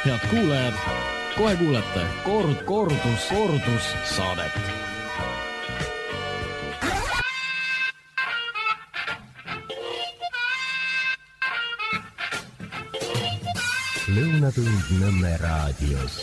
Head kuulajad, kohe kuulete kordus saadet. Lõunatund Nõmme raadios.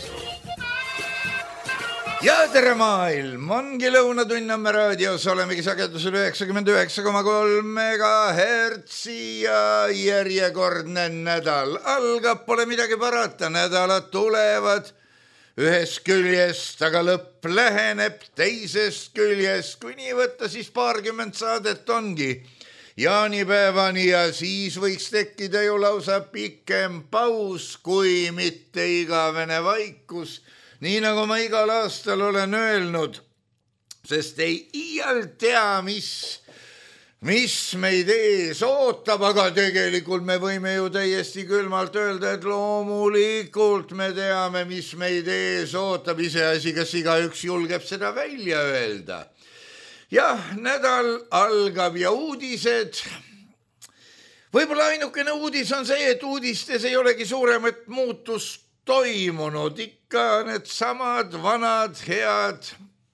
Ja tere maailm, ongi Lõunatund Nõmme raadios, olemegi sagedusel 99,3 megahertsi ja järjekordne nädal algab, pole midagi parata, nädalad tulevad ühest küljest, aga lõpp läheneb teisest küljest, kui nii võtta, siis 20 saadet ongi jaanipäevani ja siis võiks tekkida ju lausa pikem paus, kui mitte igavene vaikus, nii nagu ma igal aastal olen öelnud, sest ei iial tea, mis meid ees ootab, aga tegelikult me võime ju täiesti külmalt öelda, et loomulikult me teame, mis meid ees ootab, iseasi, kas igaüks julgeb seda välja öelda. Jah, nädal algab ja uudised. Võib-olla ainukene uudis on see, et uudistes ei olegi suuremat muutust toimunud. Ikka need samad vanad head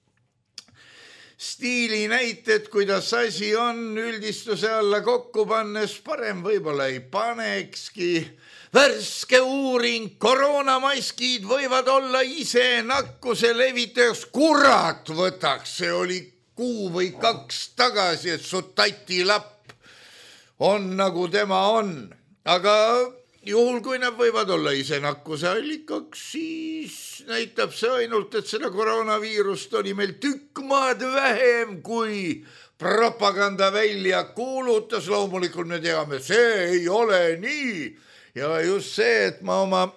stiilinäited, kuidas asi on üldistuse alla kokku pannes, parem võib-olla ei panekski. Värske uuring, koroonamaskid võivad olla ise nakkuse levitajaks. Kurat võtaks, see oli 1 või 2 tagasi, et su tatilapp on nagu tema on. Aga juhul, kui nad võivad olla ise nakkuse allikaks, siis näitab see ainult, et seda koroonaviirust oli meil tükk maad vähem, kui propaganda välja kuulutas. Loomulikult me teame, see ei ole nii. Ja just see, et ma oma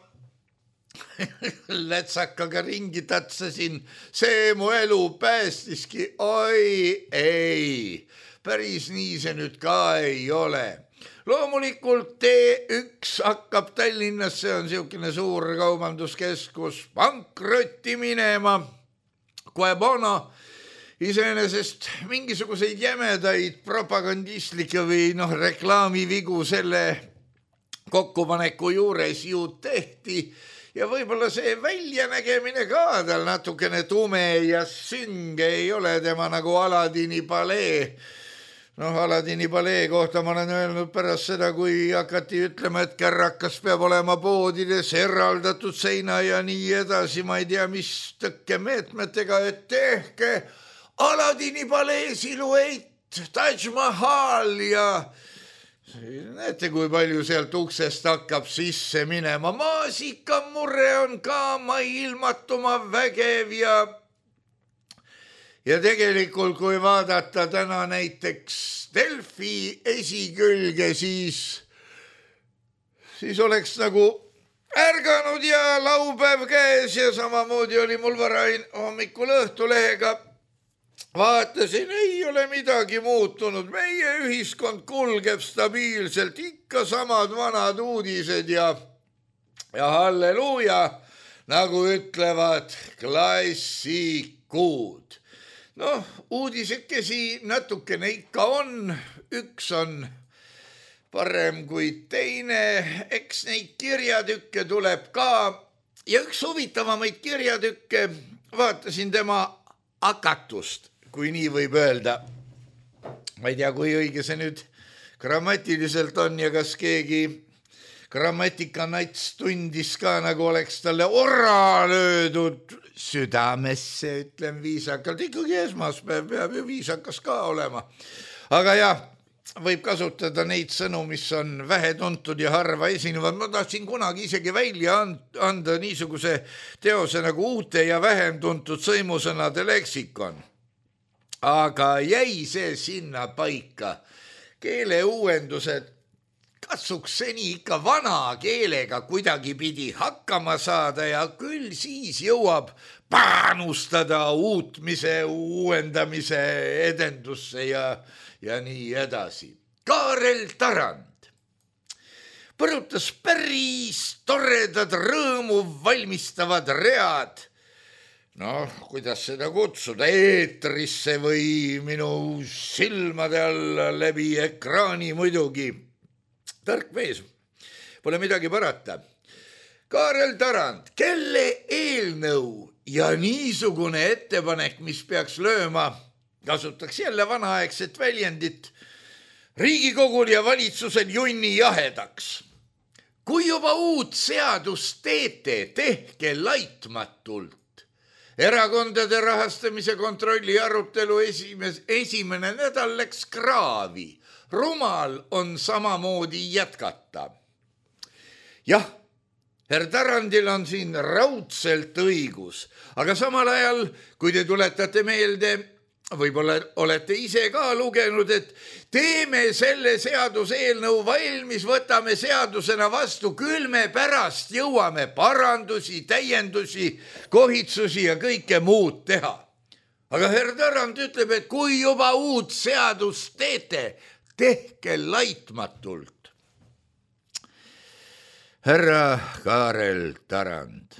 lätsakaga ringi tatsasin, see mu elu päästiski. Oi, ei, päris nii see nüüd ka ei ole. Loomulikult T1 hakkab Tallinnas, see on niisugune suur kaubanduskeskus, pankrotti minema. Quebona iseenesest mingisuguseid jämedaid propagandistlikke või reklaamivigu selle kokkupaneku juures ju tehti. Ja võib-olla see väljanägemine ka tal natukene tume ja sünge ei ole tema nagu Aladini palee. Aladini palee kohta ma olen öelnud pärast seda, kui hakati ütlema, et kärrakas peab olema poodides eraldatud seina ja nii edasi. Ma ei tea, mis tõkkemeetmetega, et tehke Aladini palee siluett, Taj Mahal ja näete, kui palju sealt uksest hakkab sisse minema. Maasikamurre on ka maailmatuma vägev ja tegelikult, kui vaadata täna näiteks Delfi esikülge, siis oleks nagu ärganud ja laupäev käes ja samamoodi oli mul varain hommikul Õhtulehega. Vaatasin, ei ole midagi muutunud. Meie ühiskond kulgeb stabiilselt, ikka samad vanad uudised ja halleluuja, nagu ütlevad klassikud. Uudisekesi natukene ikka on, üks on parem kui teine, eks neid kirjatükke tuleb ka ja üks huvitavamaid kirjatükke, vaatasin tema akatust, kui nii võib öelda. Ma ei tea, kui õige see nüüd grammatiliselt on ja kas keegi grammatikanats tundis ka, nagu oleks talle orra löödud südamesse, ütlen viisakalt. Ikkagi esmaspäev peab ju viisakas ka olema. Aga jah, võib kasutada neid sõnu, mis on vähetuntud ja harva esinevad. Ma tahtsin kunagi isegi välja anda niisuguse teose nagu uute ja vähem tuntud sõimusõnade leksikon. Aga jäi see sinna paika. Keeleuuendused katsuks seni ikka vana keelega kuidagi pidi hakkama saada ja küll siis jõuab panustada uutmise, uuendamise edendusse ja nii edasi. Kaarel Tarand põrutas päris toredad rõõmu valmistavad read. Kuidas seda kutsuda, eetrisse või minu silmade alla läbi ekraani muidugi. Tark mees, pole midagi parata. Kaarel Tarand, kelle eelnõu ja niisugune ettepanek, mis peaks lööma, kasutaks jälle vanaaegset väljendit, Riigikogul ja valitsusel junni jahedaks. Kui juba uut seadust teete, tehke laitmatult. Erakondade rahastamise kontrolli arutelu esimene nädal läks kraavi. Rumal on samamoodi jätkata. Jah, herr Tarandil on siin raudselt õigus, aga samal ajal, kui te tuletate meelde, võib-olla olete ise ka lugenud, et teeme selle seaduseelnõu valmis, võtame seadusena vastu, küll me pärast jõuame parandusi, täiendusi, kohitsusi ja kõike muud teha. Aga herr Tarand ütleb, et kui juba uut seadust teete, tehke laitmatult. Härra Kaarel Tarand,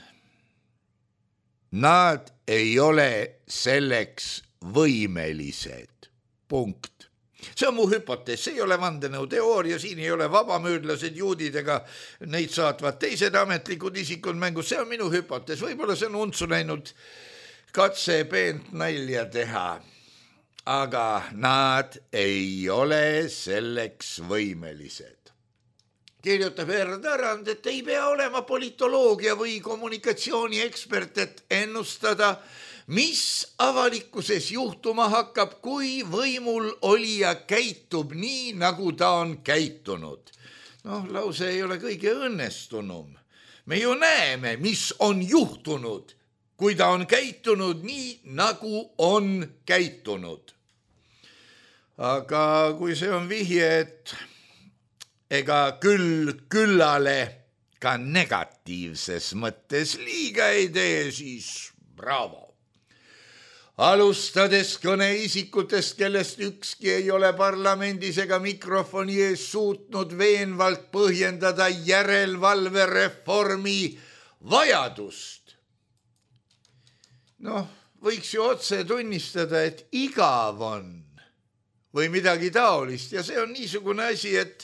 nad ei ole selleks võimelised. Punkt. See on mu hüpotees, see ei ole vandenõuteooria, siin ei ole vabamüüdlased juudid ega neid saatvad teised ametlikud isikud mängus, see on minu hüpotees, võib-olla see on untsu läinud katse peent nalja teha, aga nad ei ole selleks võimelised. Kirjutab herr Tarand, et ei pea olema politoloogia või kommunikatsiooni ekspert, et ennustada, mis avalikkuses juhtuma hakkab, kui võimul olija käitub nii, nagu ta on käitunud. Lause ei ole kõige õnnestunum. Me ju näeme, mis on juhtunud, kui ta on käitunud nii, nagu on käitunud. Aga kui see on vihje, et ega küllale ka negatiivses mõttes liiga ei tee, siis bravo. Alustades kõneisikutest, kellest ükski ei ole parlamendis ega mikrofoni ees suutnud veenvalt põhjendada järelevalvereformi vajadust. Võiks ju otse tunnistada, et igav on või midagi taolist ja see on niisugune asi, et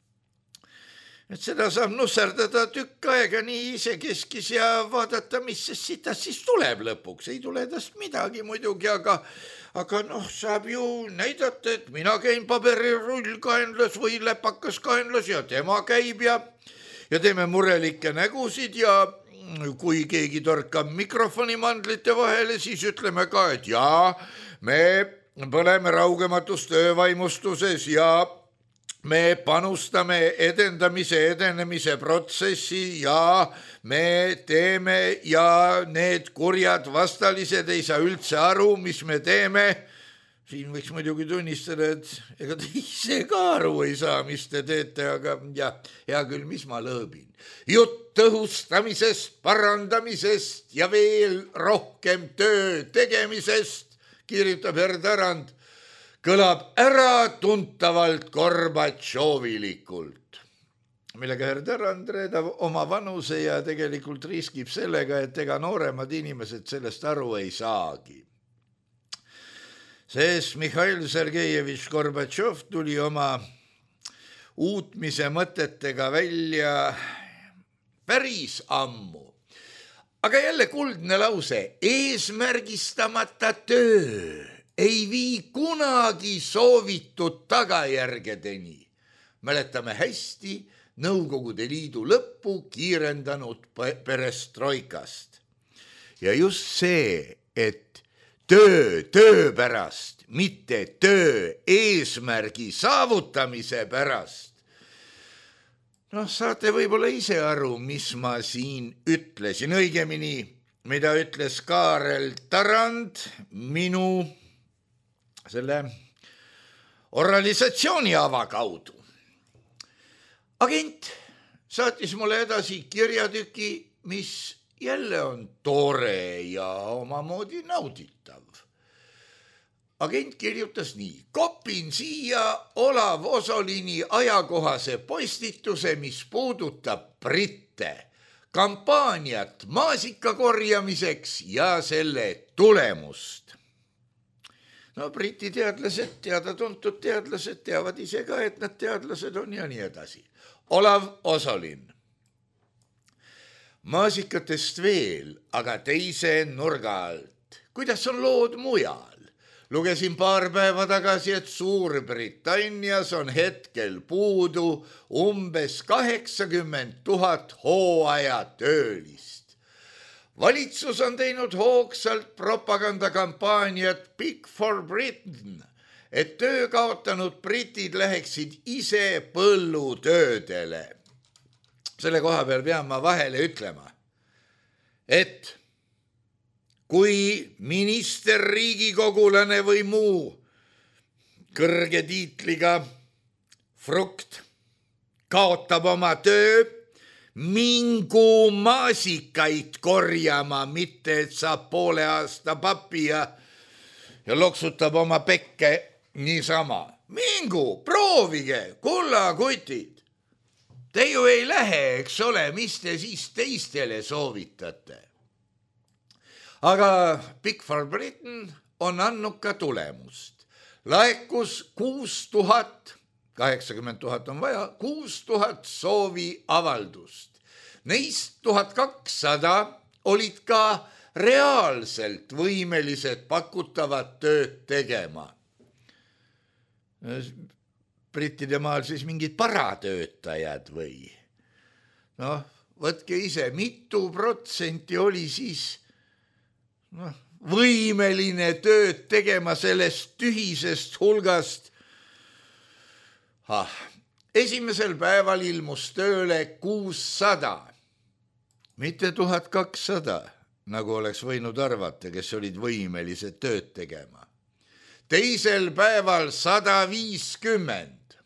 seda saab nusserdada tükk aega nii ise keskis ja vaadata, mis sitast siis tuleb lõpuks. Ei tule tast midagi muidugi, aga saab ju näidata, et mina käin paberirullkaenlas või läpakas kaenlas ja tema käib ja teeme murelikke nägusid ja kui keegi torkab mikrofoni mandlite vahele, siis ütleme ka, et jaa, me põleme raugematus töövaimustuses ja me panustame edenemise protsessi ja me teeme ja need kurjad vastalised ei saa üldse aru, mis me teeme. Siin võiks muidugi tunnistada, et ega te ise ka aru ei saa, mis te teete, aga hea küll, mis ma lõõbin. Jutt tõhustamisest, parandamisest ja veel rohkem töö tegemisest, kirjutab herr Tarand, kõlab äratuntavalt Gorbatšovilikult, millega herr Tarand reedab oma vanuse ja tegelikult riskib sellega, et ega nooremad inimesed sellest aru ei saagi. Sest Mihhail Sergejevitš Gorbatšov tuli oma uutmise mõtetega välja päris ammu. Aga jälle kuldne lause, eesmärgistamata töö ei vii kunagi soovitud tagajärgedeni. Mäletame hästi Nõukogude Liidu lõppu kiirendanud perestroikast. Ja just see, et töö pärast, mitte töö eesmärgi saavutamise pärast. Saate võib-olla ise aru, mis ma siin ütlesin, õigemini, mida ütles Kaarel Tarand minu selle oralisatsiooni ava kaudu. Agent saatis mulle edasi kirjatüki, mis jälle on tore ja omamoodi nauditav. Agent kirjutas nii, kopin siia Olav Osolini ajakohase postituse, mis puudutab britte, kampaaniat maasika korjamiseks ja selle tulemust. Briti teadlased, teada-tuntud teadlased teavad ise ka, et nad teadlased on ja nii edasi. Olav Osolin. Maasikatest veel, aga teise nurga alt. Kuidas on lood mujal? Lugesin paar päeva tagasi, et Suurbritannias on hetkel puudu umbes 80 000 hooajatöölist. Valitsus on teinud hoogsalt propagandakampaaniat Big for Britain, et töö kaotanud britid läheksid ise põllutöödele. Selle koha peal pean ma vahele ütlema, et kui minister, riigikogulane või muu kõrge tiitliga frukt kaotab oma töö, mingu maasikaid korjama, mitte et saab poole aasta papi ja loksutab oma pekke niisama. Mingu, proovige, kullakutid. Te ju ei lähe, eks ole, mis te siis teistele soovitate. Aga Big for Britain on andnud ka tulemust. Laekus 6000, 80 000 on vaja, 6000 soovi avaldust. Neist 1200 olid ka reaalselt võimelised pakutavat tööd tegema. Brittide maal siis mingid paratöötajad või? Noh, võtke ise, mitu protsenti oli siis võimeline tööd tegema sellest tühisest hulgast. Esimesel päeval ilmus tööle 600, mitte 1200, nagu oleks võinud arvata, kes olid võimelised tööd tegema. Teisel päeval 150.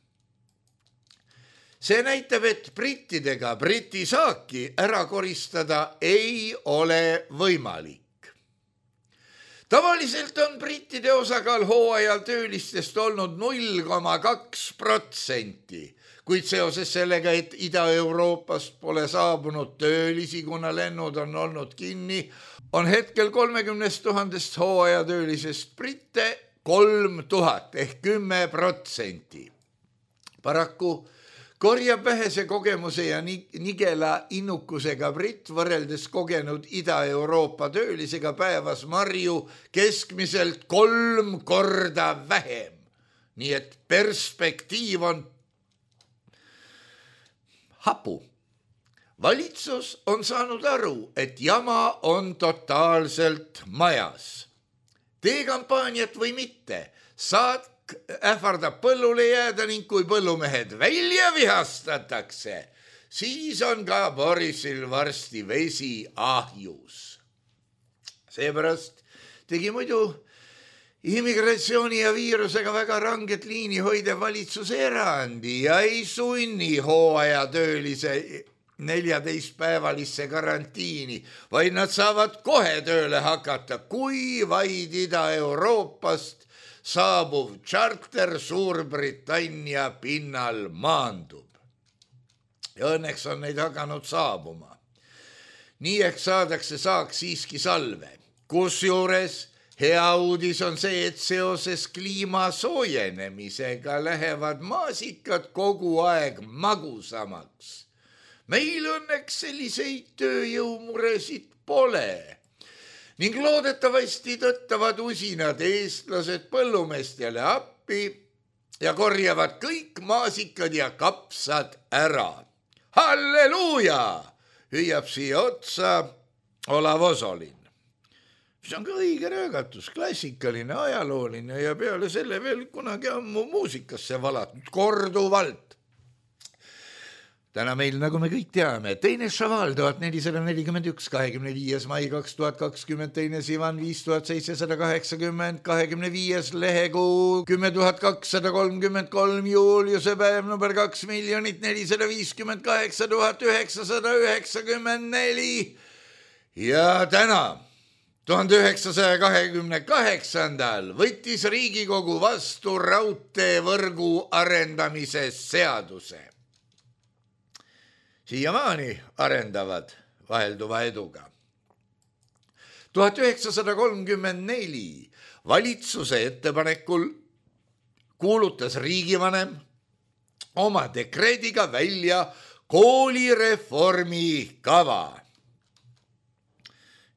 See näitab, et brittidega briti saaki ära koristada ei ole võimalik. Tavaliselt on brittide osakaal hooajal töölistest olnud 0,2%, kuid seoses sellega, et Ida-Euroopast pole saabunud töölisi, kuna lennud on olnud kinni, on hetkel 30 000 hooajatöölisest britte 3000 ehk 10%. Paraku korjab vähese kogemuse ja nigela innukusega britt võrreldes kogenud Ida-Euroopa töölisega päevas marju keskmiselt 3 korda vähem. Nii et perspektiiv on hapu. Valitsus on saanud aru, et jama on totaalselt majas. Tee kampaaniat või mitte, saad ähvardab põllule jääda ning kui põllumehed välja vihastatakse, siis on ka Borisil varsti vesi ahjus. Seepärast tegi muidu immigratsiooni ja viirusega väga ranget liini hoidev valitsus erandi ja ei sunni hooajatöölise 14-päevalisse karantiini, vaid nad saavad kohe tööle hakata, kui vaid Ida-Euroopast saabuv charter Suurbritannia pinnal maandub. Ja õnneks on neid hakanud saabuma. Nii ehk saadakse saak siiski salve. Kusjuures hea uudis on see, et seoses kliima soojenemisega lähevad maasikad kogu aeg magusamaks. Meil õnneks selliseid tööjõumuresid pole. Ning loodetavasti tõttavad usinad eestlased põllumeestele appi ja korjavad kõik maasikad ja kapsad ära. Halleluuja! Hüüab siia otsa Olav Osolin. See on ka õige röögatus, klassikaline, ajalooline ja peale selle veel kunagi ammu muusikasse valatud korduvalt. Täna meil, nagu me kõik teame, teine Šaval 1441, 25. mai 2020, teine Sivan 5780, 25. lehekuu 10233, Juliuse päev number 2 458 994 ja täna 1928. võttis Riigikogu vastu raudteevõrgu arendamise seaduse. Siiamaani arendavad vahelduva eduga. 1934 valitsuse ettepanekul kuulutas riigivanem oma dekreediga välja koolireformi kava.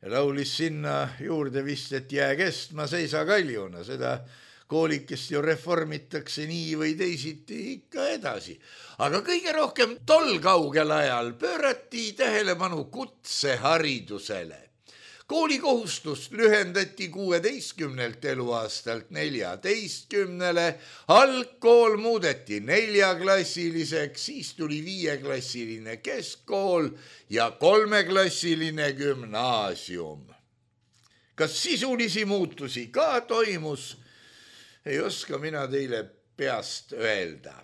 ja laulis sinna juurde vist, et jää kestma seisa kaljuna, seda koolikest ju reformitakse nii või teisiti ikka edasi. Aga kõige rohkem tol kaugel ajal pöörati tähelepanu kutseharidusele. Koolikohustust lühendati 16 eluaastalt 14, algkool muudeti 4-klassiliseks, siis tuli 5-klassiline keskkool ja 3-klassiline gümnaasium. Kas sisulisi muutusi ka toimus? Ei oska mina teile peast öelda.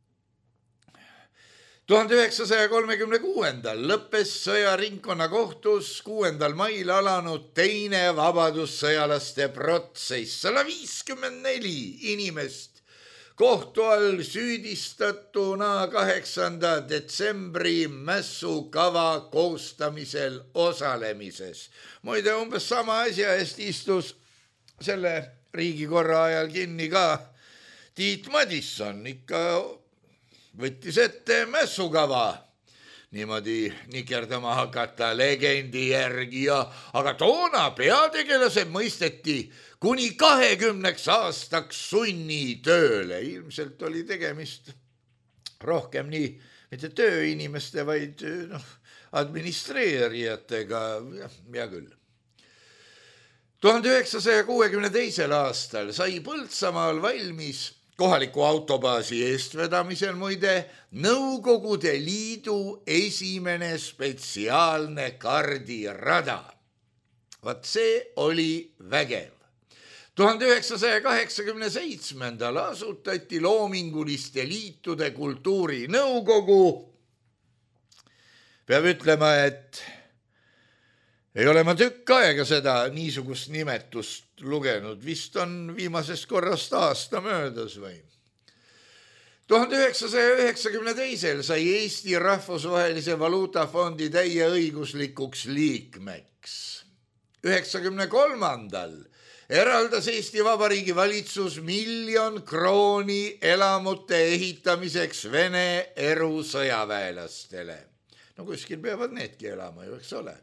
1936. lõppes sõjaringkonnakohtus 6. mail alanud teine vabadussõjalaste protsess. 154 inimest kohtu all süüdistatuna 8. detsembri mässukava koostamisel osalemises. Muide, umbes sama asja eest istus selle riigikorra ajal kinni ka Tiit Madisson, ikka võttis ette mässukava niimoodi nikerdama hakata legendi järgi, aga toona peategelased mõisteti kuni 20 aastaks sunnitööle. Ilmselt oli tegemist rohkem nii mitte tööinimeste, vaid administreerijatega, ja küll. 1962. aastal sai Põltsamaal valmis kohaliku autobaasi eestvedamisel muide Nõukogude Liidu esimene spetsiaalne kardirada. Vaat see oli vägev. 1987. asutati Loominguliste Liitude Kultuurinõukogu. Peab ütlema, et ei ole ma tükk aega seda niisugust nimetust lugenud, vist on viimasest korrast aasta möödas või. 1992. sai Eesti Rahvusvahelise Valuutafondi täieõiguslikuks liikmeks. 1993. eraldas Eesti Vabariigi valitsus 1 000 000 krooni elamute ehitamiseks Vene erusõjaväelastele. No kuskil peavad needki elama ju, eks ole.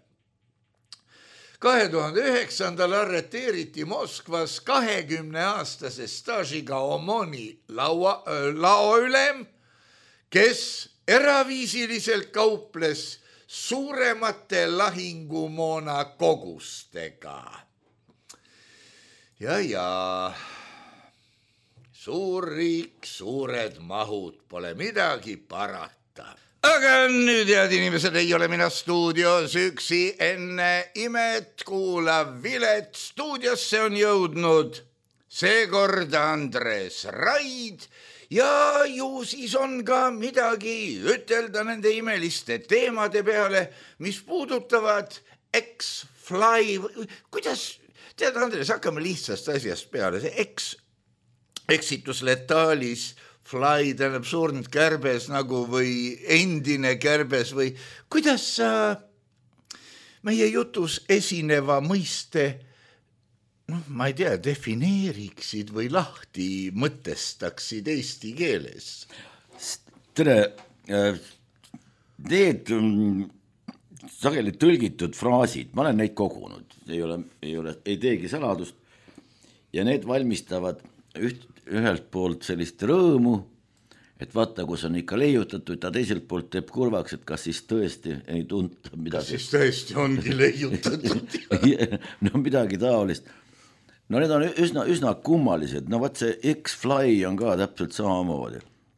2009. arreteeriti Moskvas 20-aastase staažiga Omoni laoülem, kes eraviisiliselt kauples suuremate lahingumoona kogustega. Ja, suur riik, suured mahud, pole midagi parata. Aga nüüd, head inimesed, ei ole mina stuudios üksi, enne imet kuulav Vilet. Stuudiosse on jõudnud seekord Andres Raid ja ju siis on ka midagi ütelda nende imeliste teemade peale, mis puudutavad X-Fly. Kuidas, tead Andres, hakkame lihtsast asjast peale, see eksitus letaalis, Fly tähendab surnud kärbes nagu või endine kärbes või kuidas sa meie jutus esineva mõiste, ma ei tea, defineeriksid või lahti mõtestaksid eesti keeles? Tere, need sageli tõlgitud fraasid, ma olen neid kogunud, ei teegi saladust ja need valmistavad ühelt poolt sellist rõõmu, et vaata, kus on ikka leiutatud, ta teiselt poolt teeb kurvaks, et kas siis tõesti ei tunta midagi. Kas siis tõesti ongi leiutatud? No midagi taolist. No need on üsna kummalised, no vaat see X-Fly on ka täpselt samamoodi.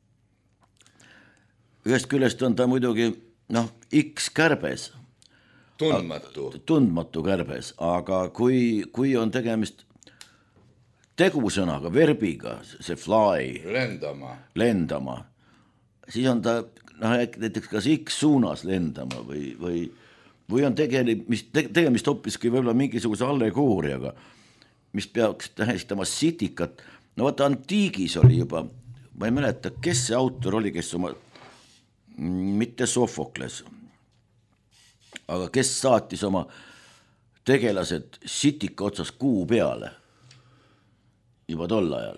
Ühest küljest on ta muidugi, X-kärbes. Tundmatu kärbes, aga kui on tegemist tegusõnaga, verbiga, see fly, lendama, siis on ta näiteks kas X suunas lendama või on tegemist hoopiski võib-olla mingisuguse allegooriaga, mis peaks tähistama sitikat. No vaata, antiigis oli juba, ma ei mäleta, kes see autor oli, kes mitte Sofokles, aga kes saatis oma tegelased sitika otsas kuu peale juba tol ajal.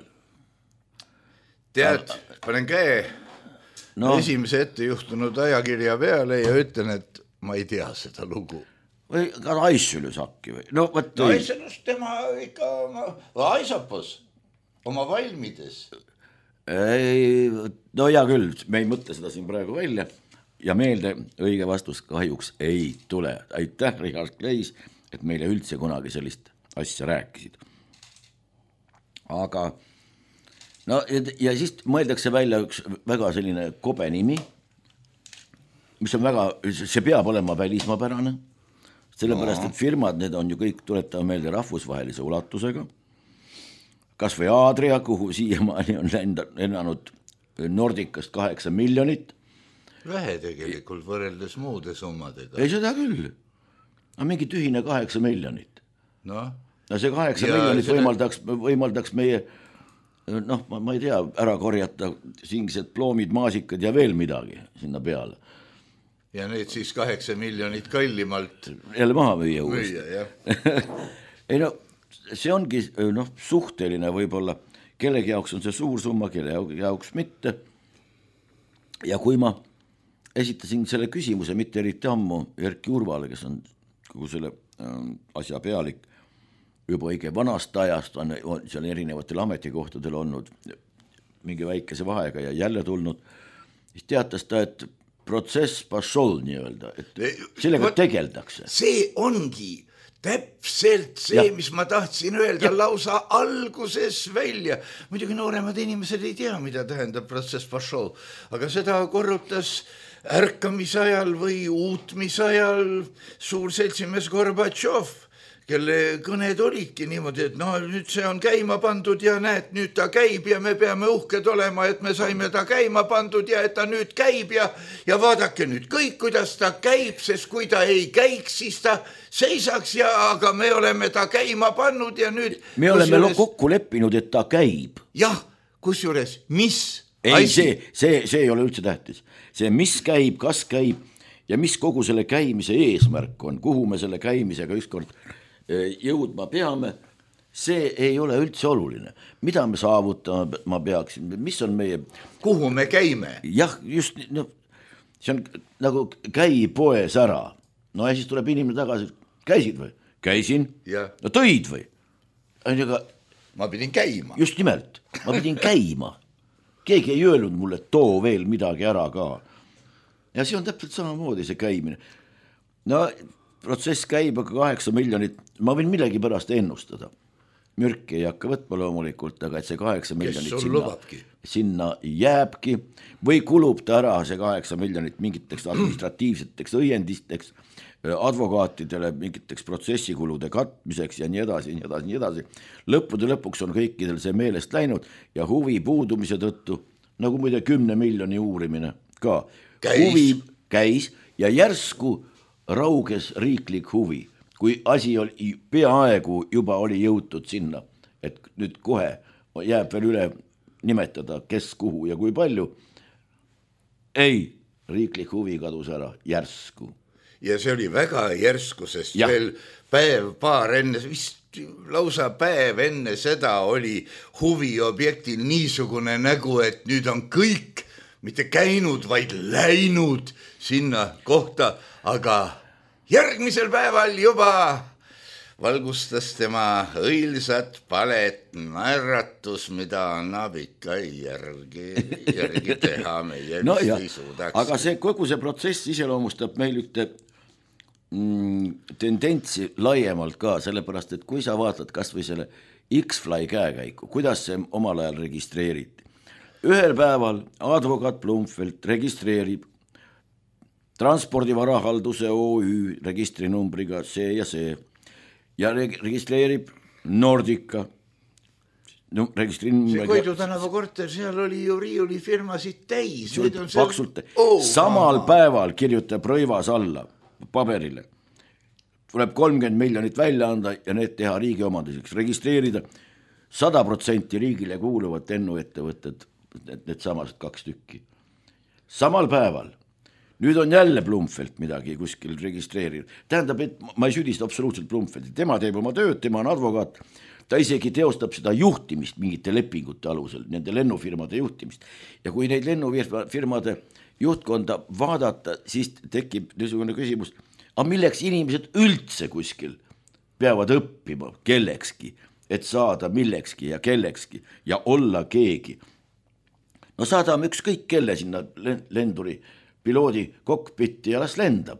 Tead, panen käe esimese ette juhtunud ajakirja peale ja ütlen, et ma ei tea seda lugu. või ka Aissülüs äkki või? No Aissülüs tema ikka Aisapos oma valmides. No hea küll, me ei mõtle seda siin praegu välja ja meelde õige vastus kahjuks ei tule. Aitäh, Richard Kleis, et meile üldse kunagi sellist asja rääkisid. Aga no ja siis mõeldakse välja üks väga selline kobe nimi, mis on väga, see peab olema välismaapärane, sellepärast, et firmad, need on ju kõik, tuletame meelde, rahvusvahelise ulatusega, kas või Adria, kuhu siiamaani on lennanud Nordicast 8 miljonit. Vähe tegelikult võrreldes muude summadega. Ei seda küll, aga mingi tühine 8 miljonit. No see 8 miljonit võimaldaks meie, noh, ma ei tea, ära korjata singsed ploomid, maasikad ja veel midagi sinna peale. Ja need siis 8 miljonit kallimalt jälle maha müüa uuesti. Ei no, see ongi suhteline võib-olla, kellegi jaoks on see suur summa, kelle jaoks mitte. Ja kui ma esitasin selle küsimuse mitte eriti ammu Erki Urvale, kes on kogu selle asja pealik, juba õige vanast ajast on seal erinevatel ametikohtadel olnud mingi väikese vahega ja jälle tulnud, siis teatas ta, et protsess pašol nii-öelda, et sellega tegeldakse. See ongi täpselt see, mis ma tahtsin öelda lausa alguses välja. Muidugi nooremad inimesed ei tea, mida tähendab protsess pašol, aga seda korrutas ärkamisajal või uutmisajal suur seltsimees Gorbatšov, kelle kõned olidki niimoodi, et no nüüd see on käima pandud ja näed, nüüd ta käib ja me peame uhked olema, et me saime ta käima pandud ja et ta nüüd käib ja vaadake nüüd kõik, kuidas ta käib, sest kui ta ei käiks, siis ta seisaks aga me oleme ta käima pannud ja nüüd... Me oleme kokku leppinud, et ta käib. Jah, kusjuures, mis? Ei, see ei ole üldse tähtis. See, mis käib, kas käib ja mis kogu selle käimise eesmärk on, kuhu me selle käimisega ükskord jõudma peame, see ei ole üldse oluline. Mida me saavutama peaksime, mis on meie... Kuhu me käime? Jah, just, see on nagu käi poes ära. No ja siis tuleb inimene tagasi, käisid või? Käisin. No tõid või? Ma pidin käima. Just nimelt, ma pidin käima. Keegi ei öelnud mulle, too veel midagi ära ka. Ja see on täpselt samamoodi see käimine. No... protsess käib, aga 8 miljonit, ma võin millegi pärast ennustada. Mürki ei hakka võtma loomulikult, aga et see 8 miljonit sinna jääbki või kulub ta ära see 8 miljonit mingiteks administratiivseteks õiendisteks, advokaatidele mingiteks protsessikulude katmiseks ja nii edasi, nii edasi, nii edasi. Lõppude lõpuks on kõikidel see meelest läinud ja huvi puudumise tõttu, nagu muide 10 miljoni uurimine ka. Huvi käis ja järsku rauges riiklik huvi, kui asi oli peaaegu juba oli jõutud sinna, et nüüd kohe jääb veel üle nimetada, kes kuhu ja kui palju. Ei, riiklik huvi kadus ära järsku. Ja see oli väga järsku, sest veel paar enne, vist lausa päev enne seda oli huviobjektil niisugune nägu, et nüüd on kõik mitte käinud, vaid läinud sinna kohta, aga järgmisel päeval juba valgustas tema õilsat palet naeratus, mida annab ikka järgi teha meie no vist ei suudaks. Aga see, kogu see protsess iseloomustab meil ühte tendentsi laiemalt ka, sellepärast, et kui sa vaatad kas või selle X-Fly käekäiku, kuidas see omal ajal registreeriti. Ühel päeval advokaat Blumfeld registreerib transpordivarahalduse OÜ registrinumbriga see ja registreerib Nordica. No, see Koidu tänava korter, seal oli ju riiulifirmasid täis. Paksult. Samal päeval kirjutab Rõivas alla paberile. Tuleb 30 miljonit välja anda ja need teha riigi omandiseks. Registreerida 100% riigile kuuluvat ennuettevõtted, need samased 2 tükki. Samal päeval. Nüüd on jälle Blumfeld midagi kuskil registreerinud. Tähendab, et ma ei süüdista absoluutselt Blumfeldi. Tema teeb oma tööd, tema on advokaat. Ta isegi teostab seda juhtimist mingite lepingute alusel, nende lennufirmade juhtimist. Ja kui neid lennufirmade juhtkonda vaadata, siis tekib niisugune küsimus, aga milleks inimesed üldse kuskil peavad õppima kellekski, et saada millekski ja kellekski ja olla keegi. No saadame ükskõik kelle sinna lenduri piloodi kokpitti ja las lendab.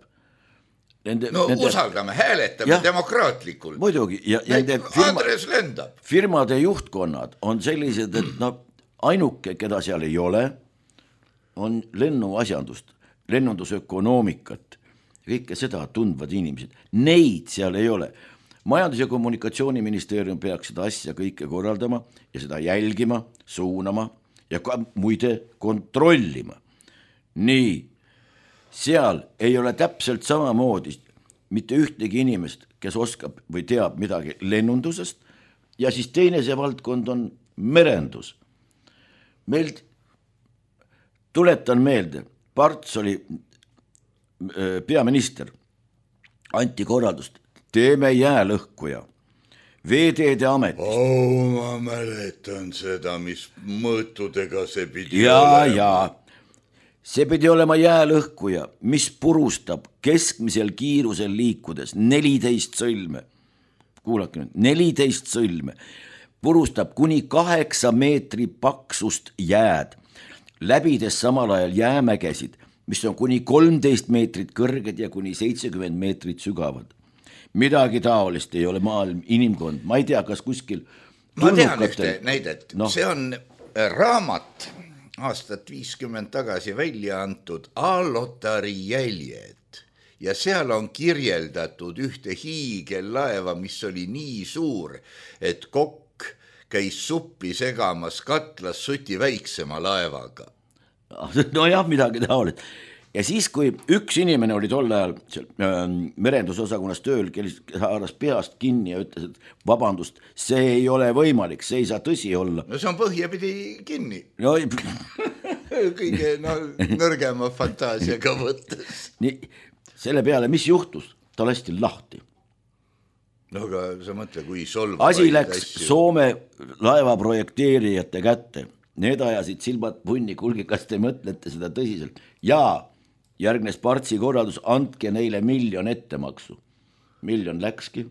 Usaldame, hääletame demokraatlikult. Muidugi. Ja Andres lendab. Firmade juhtkonnad on sellised, et ainuke, keda seal ei ole, on lennuasjandust, lennundusökonoomikat, kõike seda tundvad inimesed. Neid seal ei ole. Majandus- ja kommunikatsiooniministeerium peaks seda asja kõike korraldama ja seda jälgima, suunama ja ka muide kontrollima. Nii, seal ei ole täpselt samamoodi mitte ühtegi inimest, kes oskab või teab midagi lennundusest ja siis teine see valdkond on merendus. Meil tuletan meelde, Parts oli peaminister, anti korraldust, teeme jäälõhkuja, Veeteede Amet. Ma mäletan seda, mis mõõtudega see pidi olema. Ja. See pidi olema jäälõhkuja, mis purustab keskmisel kiirusel liikudes 14 sõlme. Kuulake nüüd, 14 sõlme. Purustab kuni 8 meetri paksust jääd, läbides samal ajal jäämägesid, mis on kuni 13 meetrit kõrged ja kuni 70 meetrit sügavad. Midagi taolist ei ole maailm inimkond. Ma ei tea, kas kuskil... Ma tean ühte näidet. See on raamat... aastat 50 tagasi välja antud Alotari jäljed ja seal on kirjeldatud ühte hiigellaeva, mis oli nii suur, et kokk käis suppi segamas katlas suti väiksema laevaga. No jah, midagi taolist. Ja siis, kui üks inimene oli tol ajal merendusosakonnas tööl, kes haaras peast kinni ja ütles, et vabandust, see ei ole võimalik, see ei saa tõsi olla. No see on põhjapidi kinni. No, kõige nõrgema fantaasiaga võttes. Nii, selle peale, mis juhtus? Ta lasti lahti. No aga sa mõtle, kui solva. Asi läks Soome laeva projekteerijate kätte. Need ajasid silmad punni, kuulge, kas te mõtlete seda tõsiselt? Jaa. Järgnes Partsi korraldus, andke neile 1 miljon ettemaksu. 1 miljon läkski.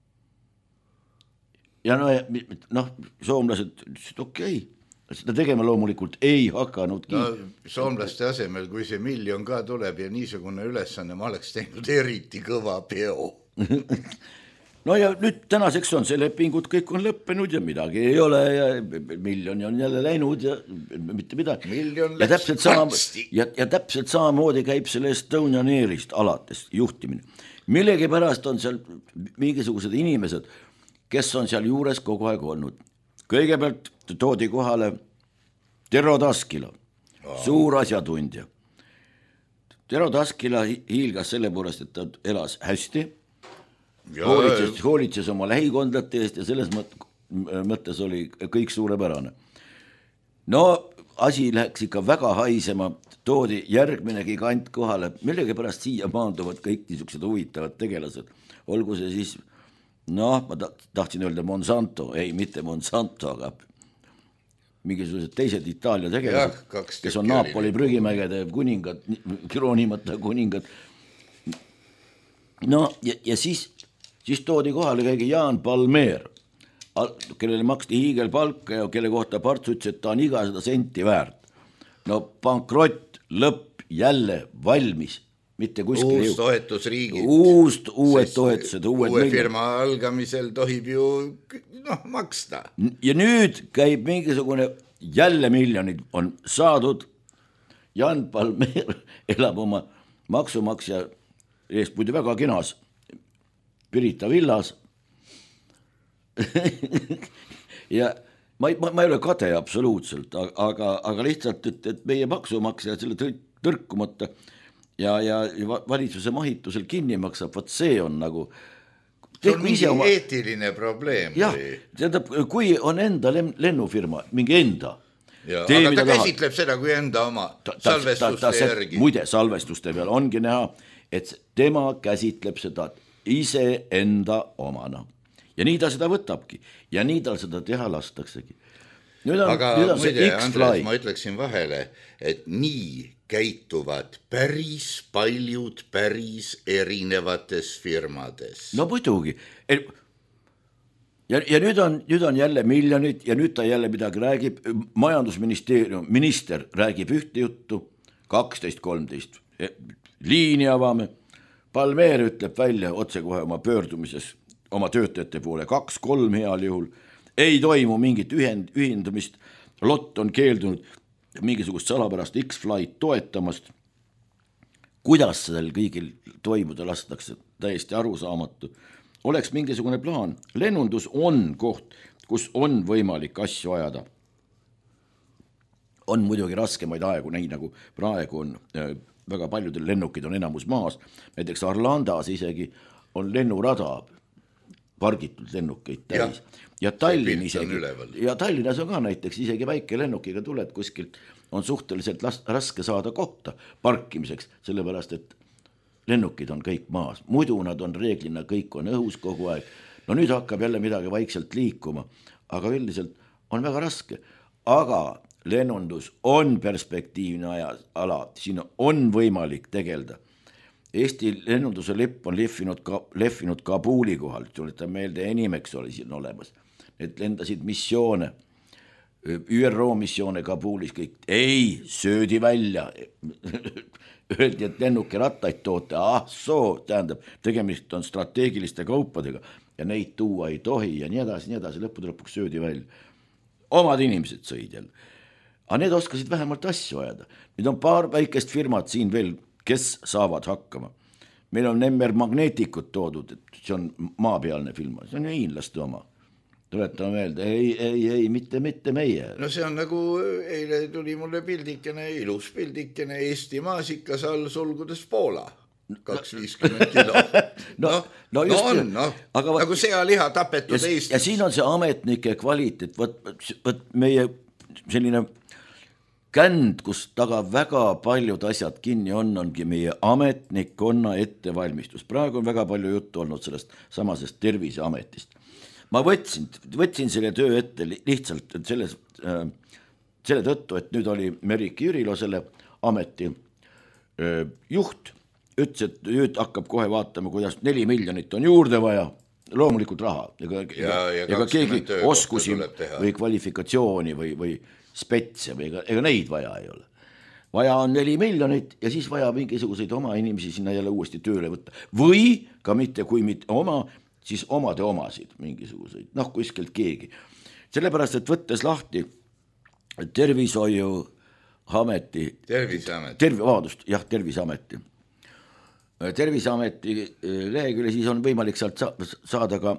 Ja soomlased ütlesid, okei. Seda tegema loomulikult ei hakanudki. Soomlaste asemel, kui see 1 miljon ka tuleb ja niisugune ülesanne, ma oleks teinud eriti kõva peo. No ja nüüd tänaseks on see lepingud, kõik on lõppenud ja midagi ei ole ja 1 miljon on jälle läinud ja mitte midagi. 1 miljon läks katsti. Ja täpselt samamoodi käib selle Estonian Airist alates juhtimine. Millegi pärast on seal mingisugused inimesed, kes on seal juures kogu aeg olnud. Kõigepealt toodi kohale Tero Taskila, suur asjatundja. Tero Taskila hiilgas selle poolest, et ta elas hästi, hoolitses oma lähikondlate eest ja selles mõttes oli kõik suurepärane. No asi läks ikka väga haisema, toodi järgmine gigant kohale, millegi pärast siia maanduvad kõik niisugused huvitavad tegelased. Olgu see siis, ma tahtsin öelda Monsanto, ei mitte Monsanto, aga mingisugused teised Itaalia tegelased, kes on Napoli prügimägede kuningad, kroonimata kuningad. No ja siis toodi kohale keegi Jaan Palmeer, kellele maksti hiigelpalka ja kelle kohta Parts ütles, et ta on iga 100 senti väärt. No pankrott, lõpp, jälle valmis, mitte kuskil uus toetus riigilt. Uued toetused, uue firma algamisel tohib ju maksta. Ja nüüd käib mingisugune jälle miljonid on saadud. Jaan Palmeer elab oma maksumaksja eest muide väga kinas Pirita villas. Ja ma ei ole kade absoluutselt, aga lihtsalt, et meie maksumaksja selle tõrkumata ja valitsuse mahitusel kinni maksab, vaat see on nagu... See on mingi eetiline probleem. Jah, tähendab, kui on enda lennufirma, mingi enda. Aga ta käsitleb seda kui enda oma salvestuste järgi. Muide, salvestuste peal ongi näha, et tema käsitleb seda ise enda omana. Ja nii ta seda võtabki. Ja nii tal seda teha lastaksegi. aga muide, Andres, ma ütleksin vahele, et nii käituvad päris paljud päris erinevates firmades. No muidugi. Ja nüüd on jälle miljonid ja nüüd ta jälle midagi räägib. Majandusministeerium, minister räägib ühte juttu, 12-13 liini avame. Palmeer ütleb välja otse kohe oma pöördumises oma töötajate poole 2-3 heal juhul. Ei toimu mingit ühendumist. Lott on keeldunud mingisugust salapärast X-Flight toetamast. Kuidas sellel kõigil toimuda lastakse, täiesti arusaamatu. Oleks mingisugune plaan. Lennundus on koht, kus on võimalik asju ajada. On muidugi raskemaid aegu, nii nagu praegu on. Väga paljudel lennukid on enamus maas. Näiteks Arlandas isegi on lennurada pargitud lennukeid täis. Ja Tallinn isegi. Ja Tallinnas on ka näiteks isegi väike lennukiga tuled kuskilt. On suhteliselt raske saada kohta parkimiseks, sellepärast et lennukid on kõik maas. Muidu nad on reeglina, kõik on õhus kogu aeg. No nüüd hakkab jälle midagi vaikselt liikuma, aga üldiselt on väga raske. Aga lennundus on perspektiivne ala, siin on võimalik tegelda. Eesti lennunduse lipp on lehvinud Kabuli kohal, tuletan meelde, Enimex oli siin olemas. Need lendasid missioone, ÜRO missioone Kabulis kõik, ei, söödi välja. Öeldi, et lennuki rattaid toote, tähendab, tegemist on strateegiliste kaupadega ja neid tuua ei tohi ja nii edasi, lõppude lõpuks söödi välja. Omad inimesed sõid jälle. Aga need oskasid vähemalt asju ajada. Nüüd on paar väikest firmat siin veel, kes saavad hakkama. Meil on Nemmer Magneetikut toodud, et see on maapealne film, see on ju hiinlaste oma. Tuletame meelde, ei, mitte meie. No see on nagu, eile tuli mulle pildikene, ilus pildikene, Eesti maasikas all sulgudes Poola, 250 kilo. Nagu sealiha tapetud Eestis. Ja siin on see ametnike kvaliteet, võt meie selline känd, kus taga väga paljud asjad kinni ongi meie ametnikkonna ettevalmistus. Praegu on väga palju juttu olnud sellest samasest Terviseametist. Ma võtsin selle töö ette lihtsalt selle tõttu, et nüüd oli Merik Jürilo selle ameti juht, ütles, et nüüd hakkab kohe vaatama, kuidas 4 miljonit on juurde vaja, loomulikult raha, ega keegi oskusi või kvalifikatsiooni või spetse või ega neid vaja ei ole. Vaja on 4 miljonit ja siis vaja mingisuguseid oma inimesi sinna jälle uuesti tööle võtta. Või ka mitte, kui mitte oma, siis omade omasid mingisuguseid, kuskilt keegi. Sellepärast, et võttes lahti Terviseameti lehekülje, siis on võimalik sealt saada ka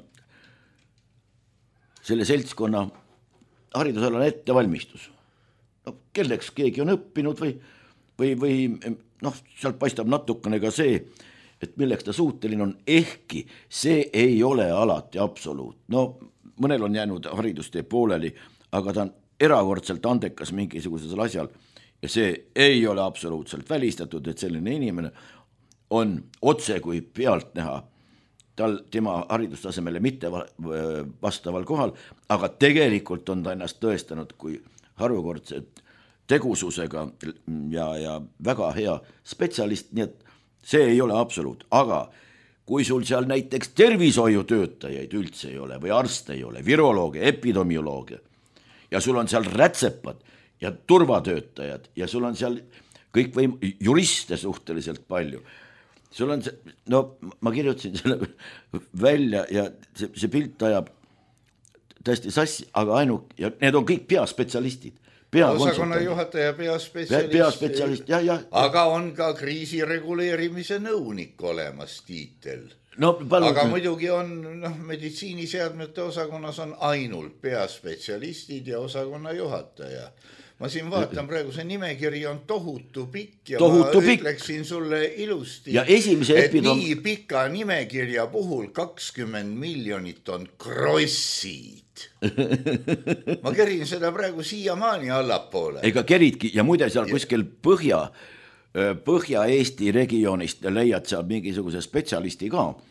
selle seltskonna haridusalane ettevalmistus. Kelleks keegi on õppinud või sealt paistab natukene ka see, et milleks ta suuteline on, ehkki see ei ole alati absoluut. Mõnel on jäänud haridustee pooleli, aga ta on erakordselt andekas mingisugusel asjal ja see ei ole absoluutselt välistatud, et selline inimene on otse kui pealt näha tema haridustasemele mitte vastaval kohal, aga tegelikult on ta ennast tõestanud kui harukordset tegususega ja väga hea spetsialist, nii et see ei ole absoluut, aga kui sul seal näiteks tervishoiutöötajaid üldse ei ole või arste ei ole, virolooge, epidemiolooge ja sul on seal rätsepad ja turvatöötajad ja sul on seal kõik juriste suhteliselt palju. Sul on see, ma kirjutasin selle välja ja see pilt ajab tõesti sassi, aga ja need on kõik peaspetsialistid. Osakonna juhataja, peaspetsialist, aga on ka kriisireguleerimise nõunik olemas tiitel. Aga muidugi on meditsiiniseadmete osakonnas on ainult peaspetsialistid ja osakonna juhataja. Ma siin vaatan praegu, see nimekiri on tohutu pikk ja ma ütleksin sulle ilusti, et nii pika nimekirja puhul 20 miljonit on krossid. Ma kerin seda praegu siiamaani allapoole. Ega keridki ja muide seal kuskil Põhja-Eesti regioonist leiad seal mingisuguse spetsialisti ka,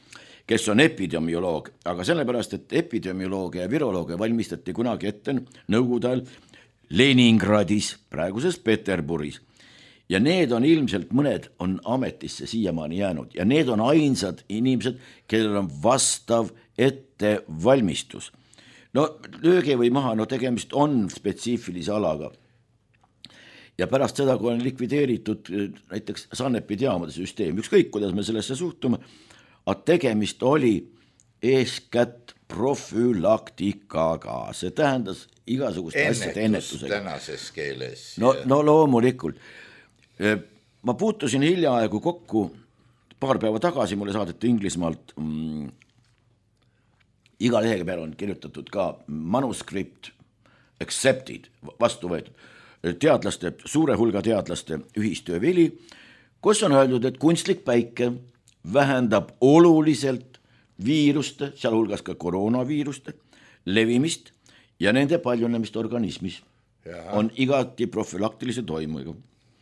kes on epidemioloog, aga sellepärast, et epidemioloogia ja viroloogia valmistati kunagi ette Nõukogude ajal Leningradis, praeguses Peterburis. Ja need on ilmselt mõned on ametisse siiamaani jäänud ja need on ainsad inimesed, kellel on vastav ettevalmistus. No lööge või maha, no tegemist on spetsiifilise alaga. Ja pärast seda, kui on likvideeritud näiteks Sanepid-jaamade süsteem, ükskõik, kuidas me sellesse suhtume, aga tegemist oli eeskätt profülaktikaga, see tähendas igasuguste asjade ennetusega. Tänases keeles. No loomulikult. Ma puutusin hiljaaegu kokku, paar päeva tagasi mulle saadeti Inglismaalt, iga lehega peal on kirjutatud ka manuscript accepted, vastu võetud, teadlaste, suure hulga teadlaste ühistöövili, kus on öeldud, et kunstlik päike vähendab oluliselt viiruste, sealhulgas ka koroonaviiruste levimist ja nende paljunemist organismis. On igati profülaktilise toimuga.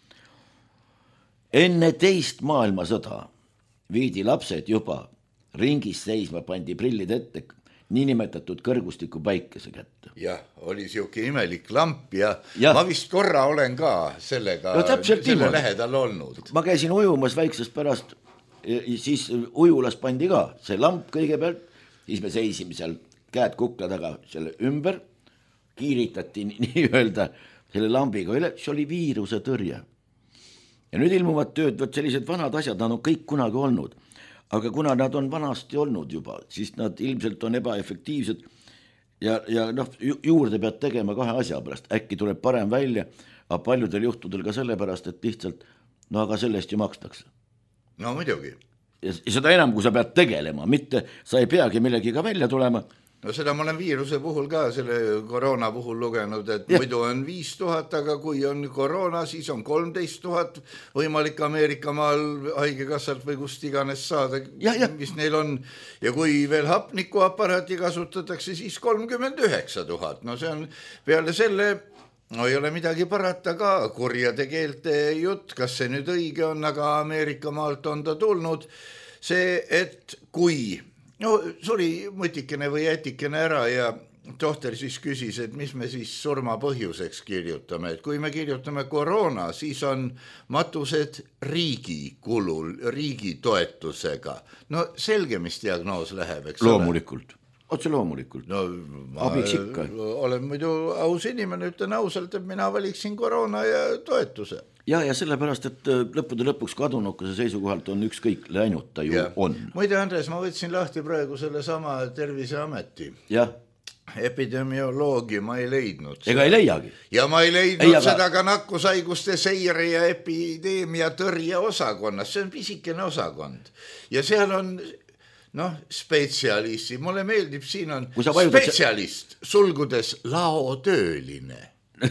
Enne teist maailmasõda viidi lapsed juba ringis seisma, pandi prillid ette, niinimetatud kõrgustiku päikese kätte. Jah, oli siuke imelik lamp ja ma vist korra olen ka sellega selle lähedal olnud. Ma käisin ujumas väiksest pärast, siis ujulas pandi ka see lamp kõigepealt, siis me seisime seal käed kukla taga selle ümber, kiiritati nii-öelda selle lambiga üle, see oli viiruse tõrje. Ja nüüd ilmuvad tööd, sellised vanad asjad, nad on kõik kunagi olnud, aga kuna nad on vanasti olnud juba, siis nad ilmselt on ebaefektiivsed ja juurde pead tegema kahe asja pärast, äkki tuleb parem välja, aga paljudel juhtudel ka sellepärast, et lihtsalt, aga sellest ju makstakse. No muidugi. Ja seda enam, kui sa pead tegelema, mitte sa ei peagi millegiga välja tulema. No seda ma olen viiruse puhul ka, selle koroona puhul lugenud, et muidu on 5000, aga kui on koroona, siis on 13 000 võimalik Ameerika maal haigekassalt või kust iganes saada, mis neil on. Ja kui veel hapnikuaparaati kasutatakse, siis 39 000. No see on peale selle, no ei ole midagi parata ka, kurjade keelte jutt, kas see nüüd õige on, aga Ameerika maalt on ta tulnud. See, et kui suri mutikene või jätikene ära ja tohter siis küsis, et mis me siis surma põhjuseks kirjutame, et kui me kirjutame koroona, siis on matused riigi kulul, riigi toetusega. No selge, mis diagnoos läheb, eks loomulikult. Otse loomulikult. No, abiks ikka. Olen muidu aus inimene, ütlen ausalt, et mina valiksin koroona ja toetuse. Ja sellepärast, et lõppude lõpuks kadunukese seisukohalt on ükskõik läinud, ta ju on. Muide, Andres, ma võtsin lahti praegu selle sama Terviseameti. Epidemioloogi ma ei leidnud. Ega ei leiagi. Ja ma ei leidnud seda ka nakkushaiguste seire ja epideemia tõrje osakonnas. See on pisikene osakond. Ja seal on spetsialisti. Mulle meeldib, siin on spetsialist, sulgudes laotööline.